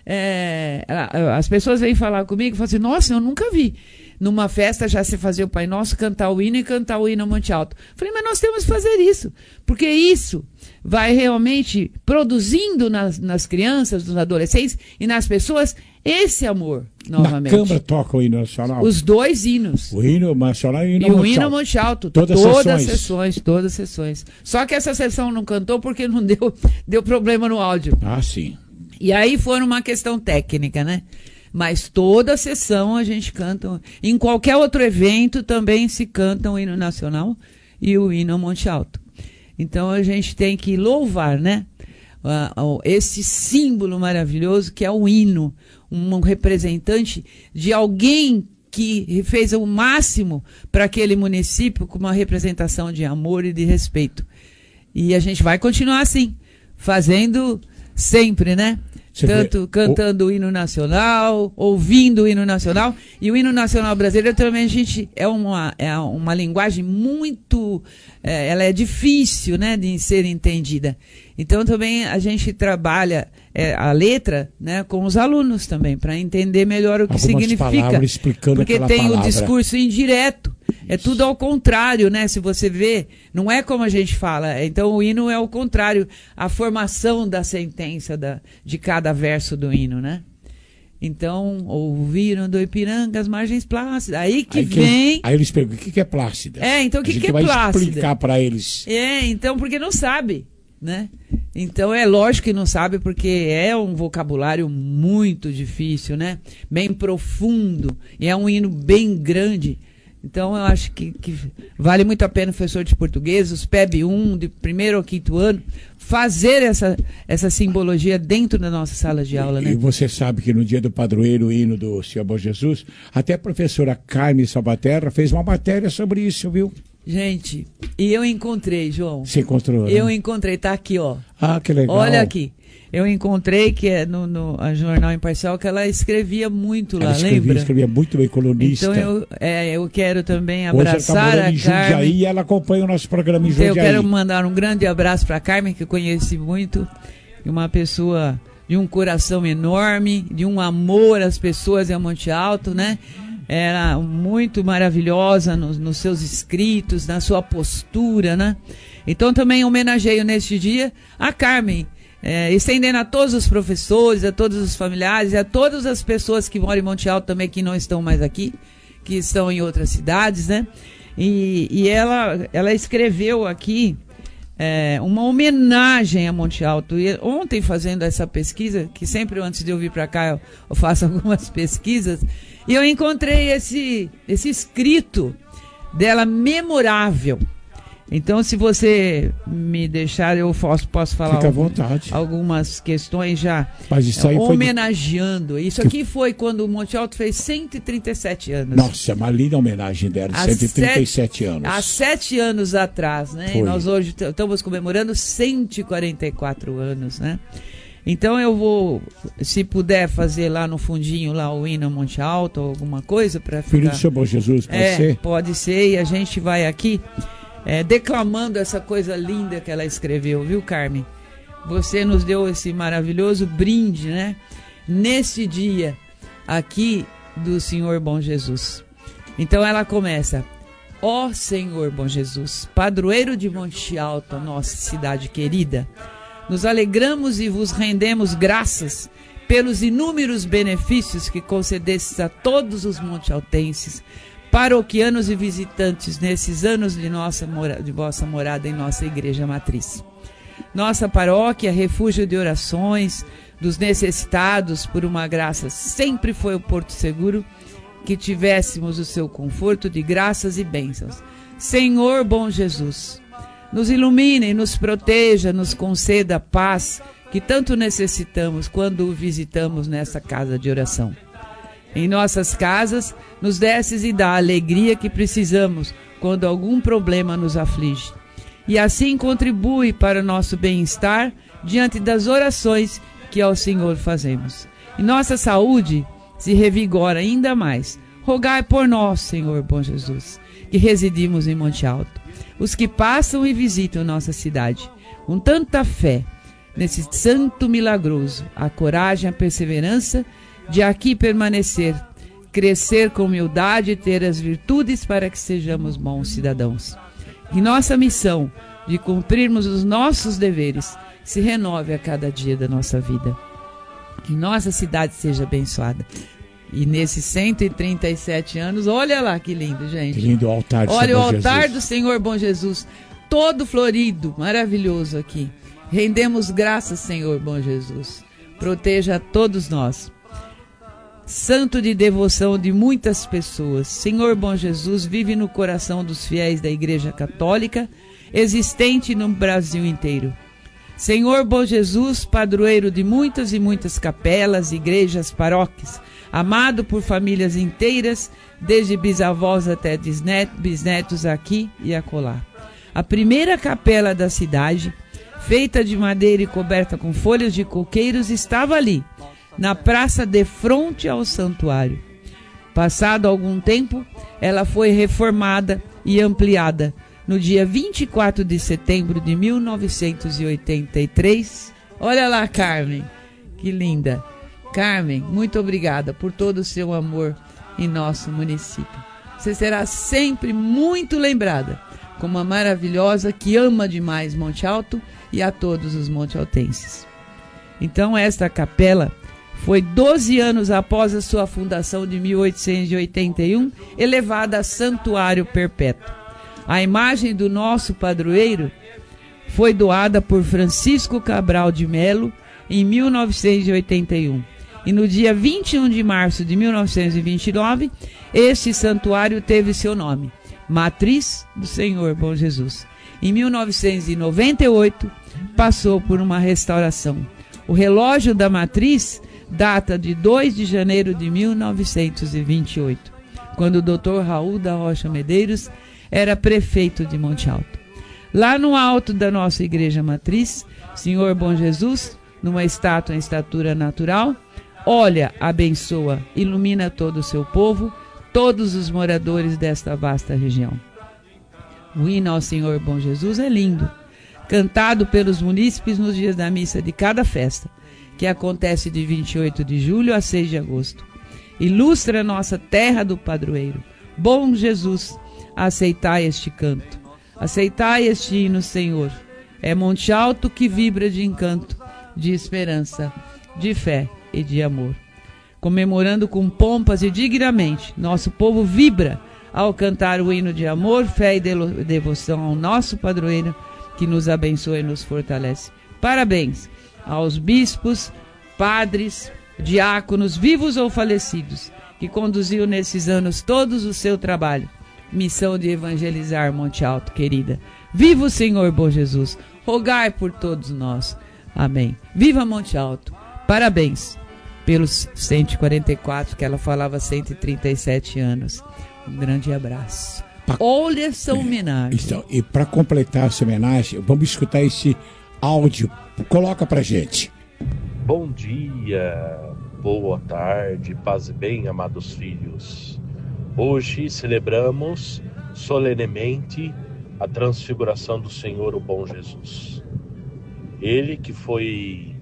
É, as pessoas vêm falar comigo e falam assim, nossa, eu nunca vi numa festa já se fazer o Pai Nosso, cantar o hino e cantar o hino a Monte Alto. Falei, mas nós temos que fazer isso, porque isso vai realmente produzindo nas, nas crianças, nos adolescentes e nas pessoas esse amor, novamente. Na Câmara toca o hino nacional? Os dois hinos. O hino nacional e o hino e Monte o hino Alto. Monte Alto. Todas, todas as sessões. sessões. Todas as sessões. Só que essa sessão não cantou porque não deu, deu problema no áudio. Ah, sim. E aí foi uma questão técnica, né? Mas toda a sessão a gente canta. Em qualquer outro evento também se canta o hino nacional e o hino Monte Alto. Então a gente tem que louvar, né? Uh, uh, esse símbolo maravilhoso que é o hino, um representante de alguém que fez o máximo para aquele município com uma representação de amor e de respeito. E a gente vai continuar assim, fazendo sempre, né? Você Tanto vê, cantando o... o hino nacional, ouvindo o hino nacional. E o hino nacional brasileiro também, a gente, é uma, é uma linguagem muito... É, ela é difícil, né, de ser entendida. Então também a gente trabalha é, a letra, né, com os alunos também, para entender melhor o que Algumas significa. Explicando porque tem palavra. o discurso indireto. É tudo ao contrário, né? Se você vê, não é como a gente fala. Então o hino é o contrário, a formação da sentença da, de cada verso do hino, né? Então, ouviram do Ipiranga as margens plácidas. Aí que aí que, vem... Aí eles perguntam, o que, que é plácida? É, então o que, que é vai plácida? Explicar para eles. É, então, porque não sabe, né? Então é lógico que não sabe, porque é um vocabulário muito difícil, né? Bem profundo. E é um hino bem grande. Então, eu acho que, que vale muito a pena o professor de português, os P E B um, de primeiro ao quinto ano, fazer essa, essa simbologia dentro da nossa sala de aula, né? E você sabe que no dia do padroeiro, o hino do Senhor Bom Jesus, até a professora Carmen Salvaterra fez uma matéria sobre isso, viu? Gente, e eu encontrei, João. Você encontrou, né? Eu encontrei, tá aqui, ó. Ah, que legal. Olha aqui. Eu encontrei que é no, no a Jornal Imparcial que ela escrevia muito lá, ela escrevia, lembra? escrevia muito bem, colunista. Então eu, é, eu quero também Hoje abraçar ela tá a em Jundiaí Carmen. E ela acompanha o nosso programa em Então Jundiaí. eu quero mandar um grande abraço para a Carmen, que eu conheci muito, uma pessoa de um coração enorme, de um amor às pessoas em Monte Alto, né? Era muito maravilhosa nos, nos seus escritos, na sua postura, né? Então também homenageio neste dia a Carmen, é, estendendo a todos os professores, a todos os familiares e a todas as pessoas que moram em Monte Alto também, que não estão mais aqui, que estão em outras cidades, né? E, e ela, ela escreveu aqui é, uma homenagem a Monte Alto. E ontem, fazendo essa pesquisa, que sempre antes de eu vir para cá eu, eu faço algumas pesquisas, e eu encontrei esse, esse escrito dela memorável. Então, se você me deixar, eu posso, posso falar Fica à algum, vontade. algumas questões já Mas isso aí homenageando. Foi... Isso aqui foi quando o Monte Alto fez cento e trinta e sete anos. Nossa, uma linda homenagem dela, Há cento e trinta e sete sete, anos. Há sete anos atrás, né? Foi. E nós hoje estamos comemorando cento e quarenta e quatro anos, né? Então eu vou, se puder fazer lá no fundinho lá o hino Monte Alto ou alguma coisa para ficar... Filho do Senhor Bom Jesus, pode é, ser? Pode ser, e a gente vai aqui é, declamando essa coisa linda que ela escreveu, viu, Carmen? Você nos deu esse maravilhoso brinde, né? Nesse dia aqui do Senhor Bom Jesus. Então ela começa: ó Senhor Bom Jesus, padroeiro de Monte Alto, nossa cidade querida, nos alegramos e vos rendemos graças pelos inúmeros benefícios que concedestes a todos os montealtenses, paroquianos e visitantes nesses anos de, nossa mora, de vossa morada em nossa igreja matriz. Nossa paróquia, refúgio de orações dos necessitados por uma graça, sempre foi o porto seguro que tivéssemos o seu conforto de graças e bênçãos. Senhor Bom Jesus, nos ilumine, nos proteja, nos conceda a paz que tanto necessitamos quando o visitamos nessa casa de oração. Em nossas casas, nos desces e dá a alegria que precisamos quando algum problema nos aflige. E assim contribui para o nosso bem-estar diante das orações que ao Senhor fazemos. E nossa saúde se revigora ainda mais. Rogai por nós, Senhor Bom Jesus, que residimos em Monte Alto, os que passam e visitam nossa cidade, com tanta fé nesse santo milagroso, a coragem, a perseverança de aqui permanecer, crescer com humildade e ter as virtudes para que sejamos bons cidadãos. Que nossa missão de cumprirmos os nossos deveres se renove a cada dia da nossa vida. Que nossa cidade seja abençoada. E nesses cento e trinta e sete anos, olha lá que lindo, gente. Que lindo o altar do Olha Senhor o Bom altar Jesus. do Senhor Bom Jesus, todo florido, maravilhoso aqui. Rendemos graças, Senhor Bom Jesus. Proteja a todos nós. Santo de devoção de muitas pessoas, Senhor Bom Jesus vive no coração dos fiéis da Igreja Católica, existente no Brasil inteiro. Senhor Bom Jesus, padroeiro de muitas e muitas capelas, igrejas, paróquias, amado por famílias inteiras, desde bisavós até bisnetos aqui e acolá. A primeira capela da cidade, feita de madeira e coberta com folhas de coqueiros, estava ali, na praça de frente ao santuário. Passado algum tempo, ela foi reformada e ampliada. No dia vinte e quatro de setembro de mil novecentos e oitenta e três. Olha lá, Carmen, que linda. Carmen, muito obrigada por todo o seu amor em nosso município. Você será sempre muito lembrada como uma maravilhosa que ama demais Monte Alto e a todos os montealtenses. Então, esta capela foi doze anos após a sua fundação de mil oitocentos e oitenta e um, elevada a santuário perpétuo. A imagem do nosso padroeiro foi doada por Francisco Cabral de Melo em mil novecentos e oitenta e um E no dia vinte e um de março de mil novecentos e vinte e nove, este santuário teve seu nome, Matriz do Senhor Bom Jesus. Em mil novecentos e noventa e oito, passou por uma restauração. O relógio da matriz data de dois de janeiro de mil novecentos e vinte e oito, quando o doutor Raul da Rocha Medeiros era prefeito de Monte Alto. Lá no alto da nossa igreja matriz, Senhor Bom Jesus, numa estátua em estatura natural, olha, abençoa, ilumina todo o seu povo, todos os moradores desta vasta região. O hino ao Senhor Bom Jesus é lindo, cantado pelos munícipes nos dias da missa de cada festa, que acontece de vinte e oito de julho a seis de agosto. Ilustra a nossa terra do padroeiro. Bom Jesus, aceitai este canto, aceitai este hino, Senhor. É Monte Alto que vibra de encanto, de esperança, de fé e de amor. Comemorando com pompas e dignamente, nosso povo vibra ao cantar o hino de amor, fé e devoção ao nosso padroeiro, que nos abençoa e nos fortalece. Parabéns aos bispos, padres, diáconos, vivos ou falecidos, que conduziu nesses anos todos o seu trabalho. Missão de evangelizar Monte Alto, querida. Viva o Senhor Bom Jesus. Rogai por todos nós. Amém. Viva Monte Alto. Parabéns pelos cento e quarenta e quatro, que ela falava cento e trinta e sete anos. Um grande abraço. Pa... Olha essa homenagem. Então, e para completar essa homenagem, vamos escutar esse áudio. Coloca pra gente. Bom dia, boa tarde, paz e bem, amados filhos. Hoje celebramos solenemente a transfiguração do Senhor, o Bom Jesus. Ele que foi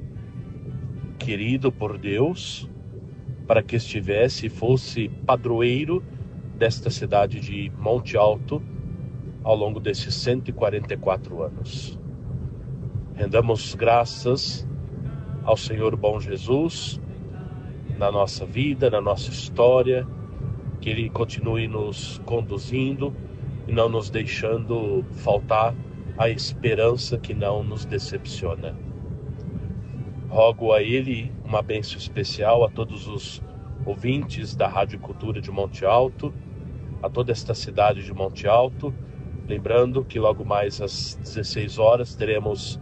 querido por Deus para que estivesse e fosse padroeiro desta cidade de Monte Alto ao longo desses cento e quarenta e quatro anos. Rendamos graças ao Senhor Bom Jesus na nossa vida, na nossa história, que Ele continue nos conduzindo e não nos deixando faltar a esperança que não nos decepciona. Rogo a Ele uma bênção especial a todos os ouvintes da Rádio Cultura de Monte Alto, a toda esta cidade de Monte Alto, lembrando que logo mais às dezesseis horas teremos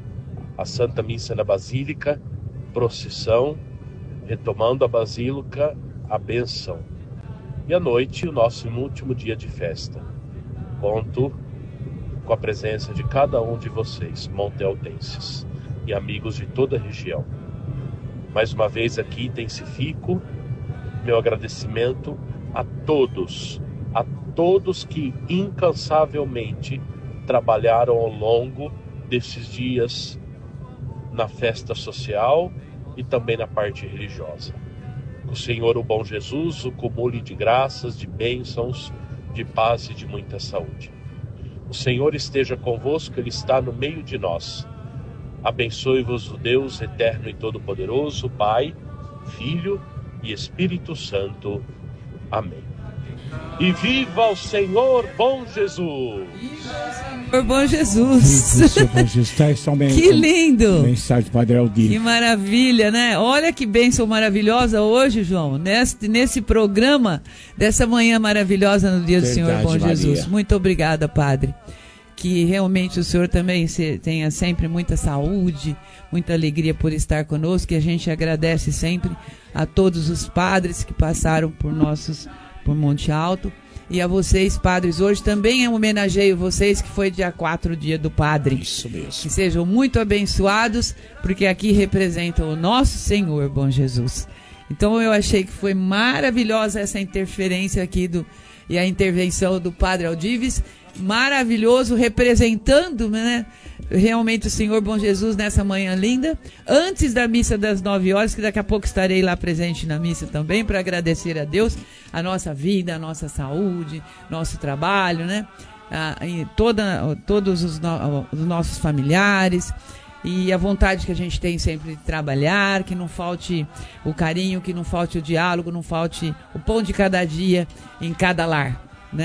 a Santa Missa na Basílica, procissão, retomando a Basílica, a bênção. E à noite, o nosso último dia de festa. Conto com a presença de cada um de vocês, montealtenses e amigos de toda a região. Mais uma vez aqui intensifico meu agradecimento a todos, a todos que incansavelmente trabalharam ao longo desses dias na festa social e também na parte religiosa. O Senhor, o Bom Jesus, o cumule de graças, de bênçãos, de paz e de muita saúde. O Senhor esteja convosco, Ele está no meio de nós. Abençoe-vos o Deus eterno e todo-poderoso, Pai, Filho e Espírito Santo. Amém. E viva o Senhor Bom Jesus! Senhor Bom Jesus! Viva o Senhor Bom Jesus. Tá, isso é que lindo! Mensagem do Padre Aldir. Que maravilha, né? Olha que bênção maravilhosa hoje, João, nesse, nesse programa dessa manhã maravilhosa no dia Verdade, do Senhor Bom Maria. Jesus. Muito obrigada, Padre. Que realmente o Senhor também tenha sempre muita saúde, muita alegria por estar conosco, e a gente agradece sempre a todos os padres que passaram por nossos, por Monte Alto, e a vocês, padres. Hoje também eu homenageio vocês, que foi dia quatro, dia do Padre. Isso mesmo. Que sejam muito abençoados, porque aqui representam o nosso Senhor Bom Jesus. Então eu achei que foi maravilhosa essa interferência aqui do, e a intervenção do Padre Aldives, maravilhoso, representando, né, realmente o Senhor Bom Jesus nessa manhã linda, antes da missa das nove horas, que daqui a pouco estarei lá presente na missa também, para agradecer a Deus a nossa vida, a nossa saúde, nosso trabalho, né, a, e toda, todos os, no, os nossos familiares, e a vontade que a gente tem sempre de trabalhar, que não falte o carinho, que não falte o diálogo, não falte o pão de cada dia em cada lar, né?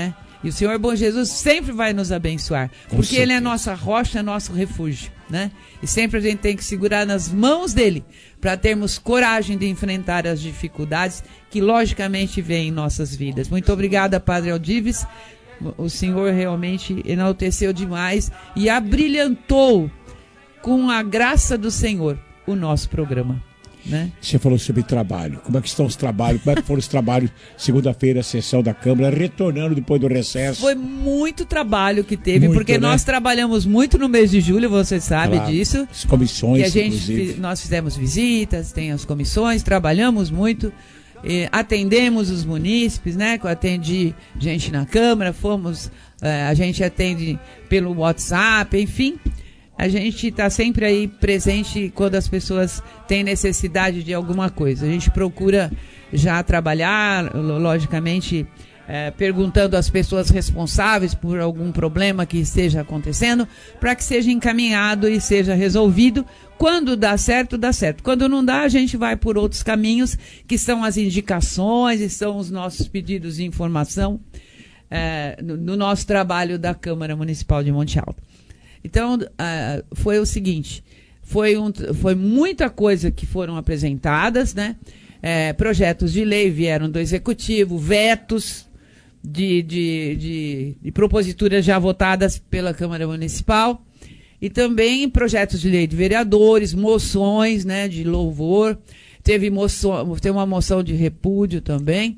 E o Senhor Bom Jesus sempre vai nos abençoar, Com porque certeza. Ele é nossa rocha, é nosso refúgio, né? E sempre a gente tem que segurar nas mãos dele para termos coragem de enfrentar as dificuldades que logicamente vêm em nossas vidas. Muito obrigada, Padre Aldives. O Senhor realmente enalteceu demais e abrilhantou com a graça do Senhor o nosso programa. Né? Você falou sobre trabalho. Como é que estão os trabalhos? Como é que foram os trabalhos segunda-feira, a sessão da Câmara, retornando depois do recesso? Foi muito trabalho que teve, Muito, porque né? nós trabalhamos muito no mês de julho, você sabe Claro. disso. As comissões, E a gente, inclusive. fi- nós fizemos visitas, tem as comissões, trabalhamos muito, eh, atendemos os munícipes, né? Que eu atendi gente na Câmara, fomos, eh, a gente atende pelo WhatsApp, enfim. A gente está sempre aí presente quando as pessoas têm necessidade de alguma coisa. A gente procura já trabalhar, lo- logicamente, eh, perguntando às pessoas responsáveis por algum problema que esteja acontecendo, para que seja encaminhado e seja resolvido. Quando dá certo, dá certo. Quando não dá, a gente vai por outros caminhos, que são as indicações e são os nossos pedidos de informação eh, no, no nosso trabalho da Câmara Municipal de Monte Alto. Então, ah, foi o seguinte, foi, um, foi muita coisa que foram apresentadas, né? É, projetos de lei vieram do Executivo, vetos de, de, de, de proposituras já votadas pela Câmara Municipal, e também projetos de lei de vereadores, moções, né, de louvor, teve, moção, teve uma moção de repúdio também,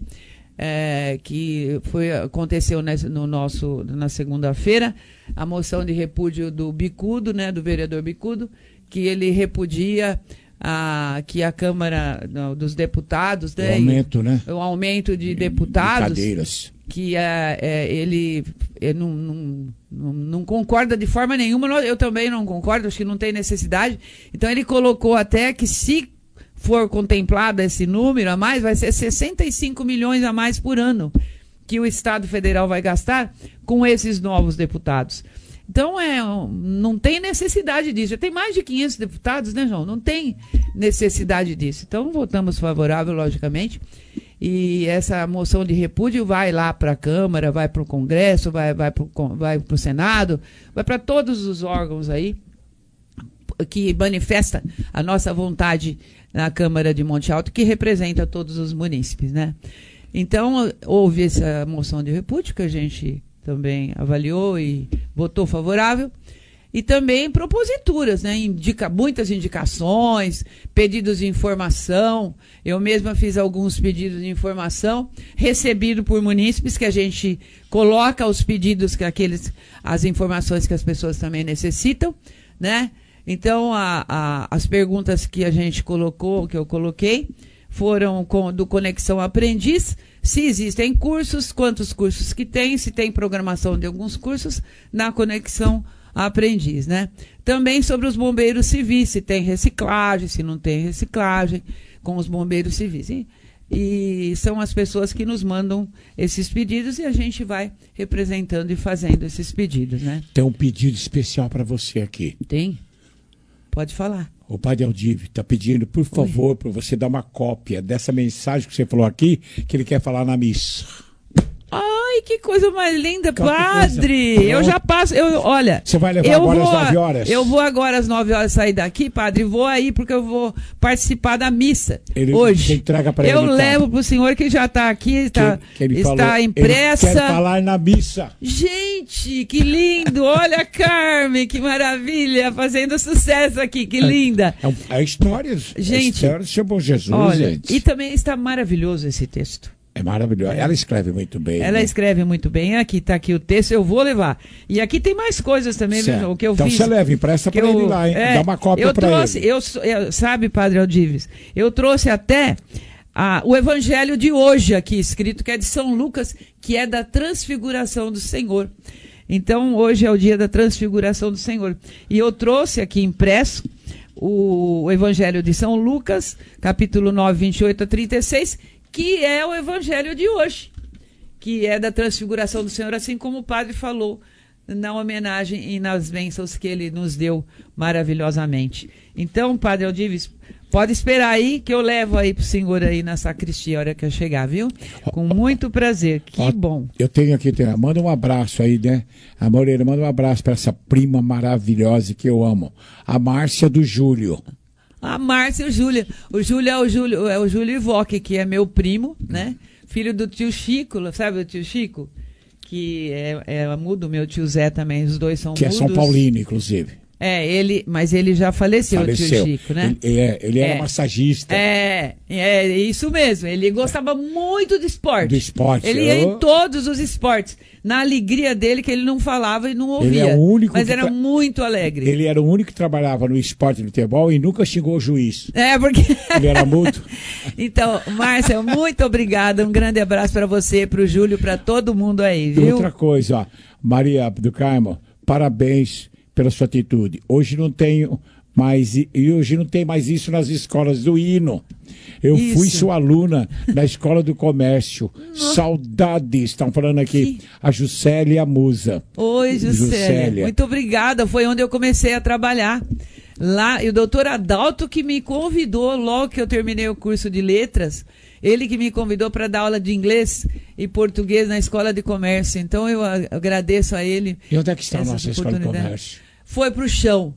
É, que foi, aconteceu nesse, no nosso, na segunda-feira, a moção de repúdio do Bicudo, né, do vereador Bicudo, que ele repudia a, que a Câmara não, dos Deputados, né, O aumento, e, né? o aumento de deputados, De cadeiras. que é, é, ele, ele não, não, não, não concorda de forma nenhuma, eu também não concordo, acho que não tem necessidade. Então ele colocou até que se for contemplado esse número a mais, vai ser sessenta e cinco milhões a mais por ano que o Estado Federal vai gastar com esses novos deputados. Então, é, não tem necessidade disso. Já tem mais de quinhentos deputados, né, João? Não tem necessidade disso. Então, votamos favorável, logicamente. E essa moção de repúdio vai lá para a Câmara, vai para o Congresso, vai, vai para o vai pro Senado, vai para todos os órgãos aí que manifesta a nossa vontade na Câmara de Monte Alto, que representa todos os munícipes, né? Então, houve essa moção de repúdio que a gente também avaliou e votou favorável, e também proposituras, né? Indica, muitas indicações, pedidos de informação. Eu mesma fiz alguns pedidos de informação, recebido por munícipes, que a gente coloca os pedidos, que aqueles, as informações que as pessoas também necessitam, né? Então, a, a, as perguntas que a gente colocou, que eu coloquei, foram com, do Conexão Aprendiz, se existem cursos, quantos cursos que tem, se tem programação de alguns cursos na Conexão Aprendiz, né? Também sobre os bombeiros civis, se tem reciclagem, se não tem reciclagem com os bombeiros civis. E, e são as pessoas que nos mandam esses pedidos e a gente vai representando e fazendo esses pedidos, né? Tem um pedido especial para você aqui. Tem? Pode falar. O Padre Aldive está pedindo, por favor, para você dar uma cópia dessa mensagem que você falou aqui, que ele quer falar na missa. Ai, que coisa mais linda, Que padre! coisa. Eu já passo, eu, olha... Você vai levar eu agora vou, às nove horas? Eu vou agora às nove horas sair daqui, padre, vou aí porque eu vou participar da missa Ele, hoje. Você entrega para ele, Eu então. levo para o senhor que já está aqui, está, que, que ele está falou, impressa. Ele quer falar na missa. Gente, que lindo! Olha a Carmen, que maravilha, fazendo sucesso aqui, que linda! É, um, é histórias. Gente, é história do Seu Bom Jesus, olha, gente. e também está maravilhoso esse texto. É maravilhoso. Ela escreve muito bem. Ela né? escreve muito bem. Aqui está aqui o texto, eu vou levar. E aqui tem mais coisas também, Certo. o que eu então fiz. Então você leva, empresta para ele lá, hein? É, Dá uma cópia para ele. Eu, eu, sabe, Padre Aldives, eu trouxe até ah, o evangelho de hoje aqui escrito, que é de São Lucas, que é da transfiguração do Senhor. Então, hoje é o dia da transfiguração do Senhor. E eu trouxe aqui impresso o, o evangelho de São Lucas, capítulo nove, vinte e oito a trinta e seis, que é o evangelho de hoje, que é da transfiguração do Senhor, assim como o padre falou na homenagem e nas bênçãos que ele nos deu maravilhosamente. Então, Padre Aldives, pode esperar aí que eu levo aí pro senhor aí na sacristia a hora que eu chegar, viu? Com muito prazer, que Ó, bom. Eu tenho aqui, tenho, manda um abraço aí, né? A Moreira, manda um abraço para essa prima maravilhosa que eu amo, a Márcia do Júlio. A Márcia e o Júlio. O Júlio é o Júlio, é o Júlio Ivoque, que é meu primo, né? Filho do tio Chico, sabe o tio Chico? Que é, é mudo, meu tio Zé também, os dois são Que mudos. é São Paulino, inclusive. É, ele, mas ele já faleceu, Faleceu. o tio Chico, né? Ele, é, ele era É. massagista. É, é isso mesmo. Ele gostava muito do esporte. Do esporte. Ele ia Eu- em todos os esportes. Na alegria dele, que ele não falava e não ouvia. Ele é o único mas que era tra- muito alegre. Ele era o único que trabalhava no esporte do futebol e nunca xingou o juiz. É, porque... Ele era mútuo. Então, Márcia, muito obrigada. Um grande abraço para você, para o Júlio, para todo mundo aí, E viu? outra coisa, ó, Maria do Carmo, parabéns pela sua atitude. Hoje não tenho mais, e hoje não tem mais isso nas escolas do hino. Eu Isso. fui sua aluna na Escola do Comércio. Saudades, estão falando aqui. A Juscelia e a Musa. Oi, Juscelia. Muito obrigada. Foi onde eu comecei a trabalhar. Lá, e o doutor Adalto que me convidou, logo que eu terminei o curso de letras, ele que me convidou para dar aula de inglês e português na Escola de Comércio. Então eu a- agradeço a ele. E onde é que está a essa nossa Escola de oportunidade. Comércio? Foi pro chão.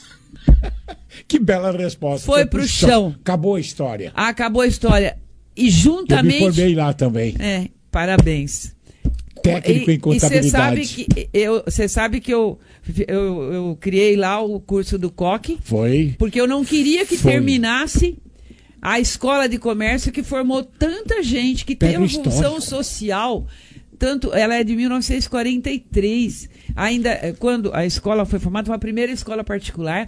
Que bela resposta. Foi pro chão. Acabou a história. Acabou a história. E Eu me juntamente... formei lá também. É, parabéns. Técnico E- em contabilidade. E você sabe que eu, você sabe que eu, eu, eu criei lá o curso do Coque. Foi. Porque eu não queria que Foi. terminasse a escola de comércio que formou tanta gente, que Pega tem uma o função histórico. social. Tanto, ela é de mil novecentos e quarenta e três. Ainda, eh, quando a escola foi formada, foi a primeira escola particular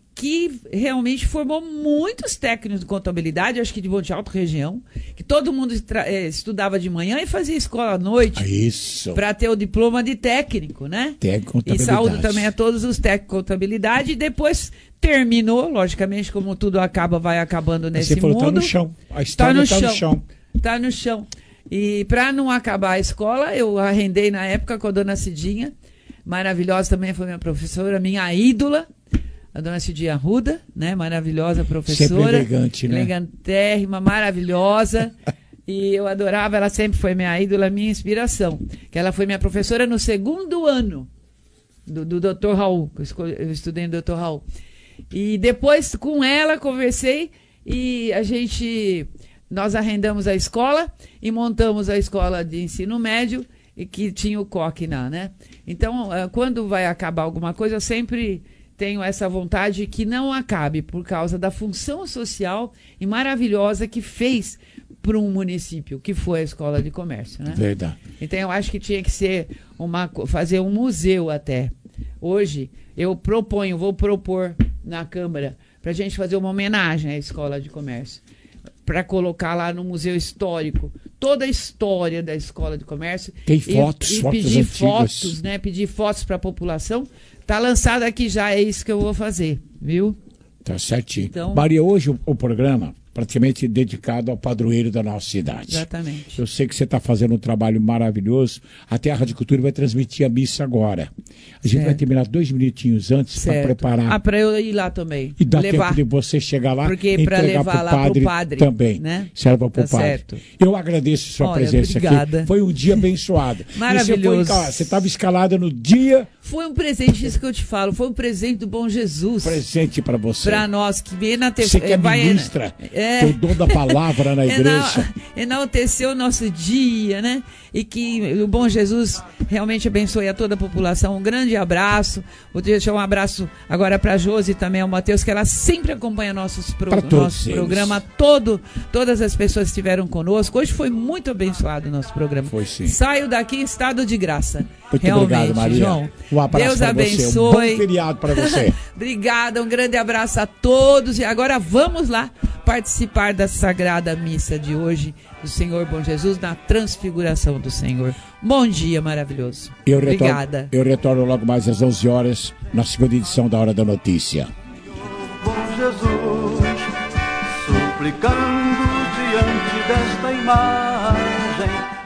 que realmente formou muitos técnicos de contabilidade, acho que de Monte Alto região, que todo mundo tra- eh, estudava de manhã e fazia escola à noite. Isso. Para ter o diploma de técnico, né? Técnico E contabilidade. saúdo também a todos os técnicos de contabilidade. E depois terminou, logicamente, como tudo acaba, vai acabando nesse Você falou, mundo. tá no chão. A história tá no chão. Tá no chão. E para não acabar a escola, eu arrendei na época com a dona Cidinha. Maravilhosa também foi minha professora, minha ídola. A dona Cidinha Arruda, né? Maravilhosa professora. Sempre elegante, né? Elegantérrima, maravilhosa. E eu adorava, ela sempre foi minha ídola, minha inspiração. Que ela foi minha professora no segundo ano do, do doutor Raul, que eu, esco- eu estudei no doutor Raul. E depois, com ela, conversei e a gente... Nós arrendamos a escola e montamos a escola de ensino médio e que tinha o coque lá, né? Então, eh, quando vai acabar alguma coisa, eu sempre tenho essa vontade que não acabe por causa da função social e maravilhosa que fez para um município, que foi a Escola de Comércio, né? Verdade. Então, eu acho que tinha que ser uma, co- fazer um museu até. Hoje, eu proponho, vou propor na Câmara, para a gente fazer uma homenagem à Escola de Comércio, para colocar lá no Museu Histórico toda a história da Escola de Comércio. Tem e- fotos, e, fotos pedir antigas. fotos, né? Pedir fotos para a população. Tá lançado aqui já, é isso que eu vou fazer, viu? Tá certinho. Então- Maria, hoje o, o programa praticamente dedicado ao padroeiro da nossa cidade. Exatamente. Eu sei que você está fazendo um trabalho maravilhoso. Até a Rádio Cultura vai transmitir a missa agora. A gente Certo. vai terminar dois minutinhos antes para Certo. preparar. Ah, para eu ir lá também. E dá levar. tempo de você chegar lá Porque e para entregar levar pro lá padre, pro padre também. né? Serve para o Tá padre. certo. Eu agradeço sua Olha, presença obrigada. aqui. Foi um dia abençoado. Maravilhoso. E Você foi- você estava escalada no dia Foi um presente, isso que eu te falo, foi um presente do bom Jesus. presente para você. Para nós, que vem na Você que é vai- ministra, é, tem o dom da palavra na igreja. Ena- enaltecer o nosso dia, né? E que o bom Jesus realmente abençoe a toda a população. Um grande abraço. Vou deixar um abraço agora para a Josi e também ao Matheus, que ela sempre acompanha nossos pro, Pra todos nosso eles. programa. Todo, todas as pessoas que estiveram conosco. Hoje foi muito abençoado o nosso programa. Foi sim. Saio daqui em estado de graça. Muito realmente, obrigado, Maria. João. Um abraço Deus pra você. Um abençoe. bom feriado para você. Obrigada, um grande abraço a todos. E agora vamos lá participar da Sagrada Missa de hoje do Senhor Bom Jesus, na transfiguração do Senhor. Bom dia, maravilhoso. Eu retorno, Obrigada. eu retorno logo mais às onze horas, na segunda edição da Hora da Notícia. Bom Jesus, suplicando diante desta imagem.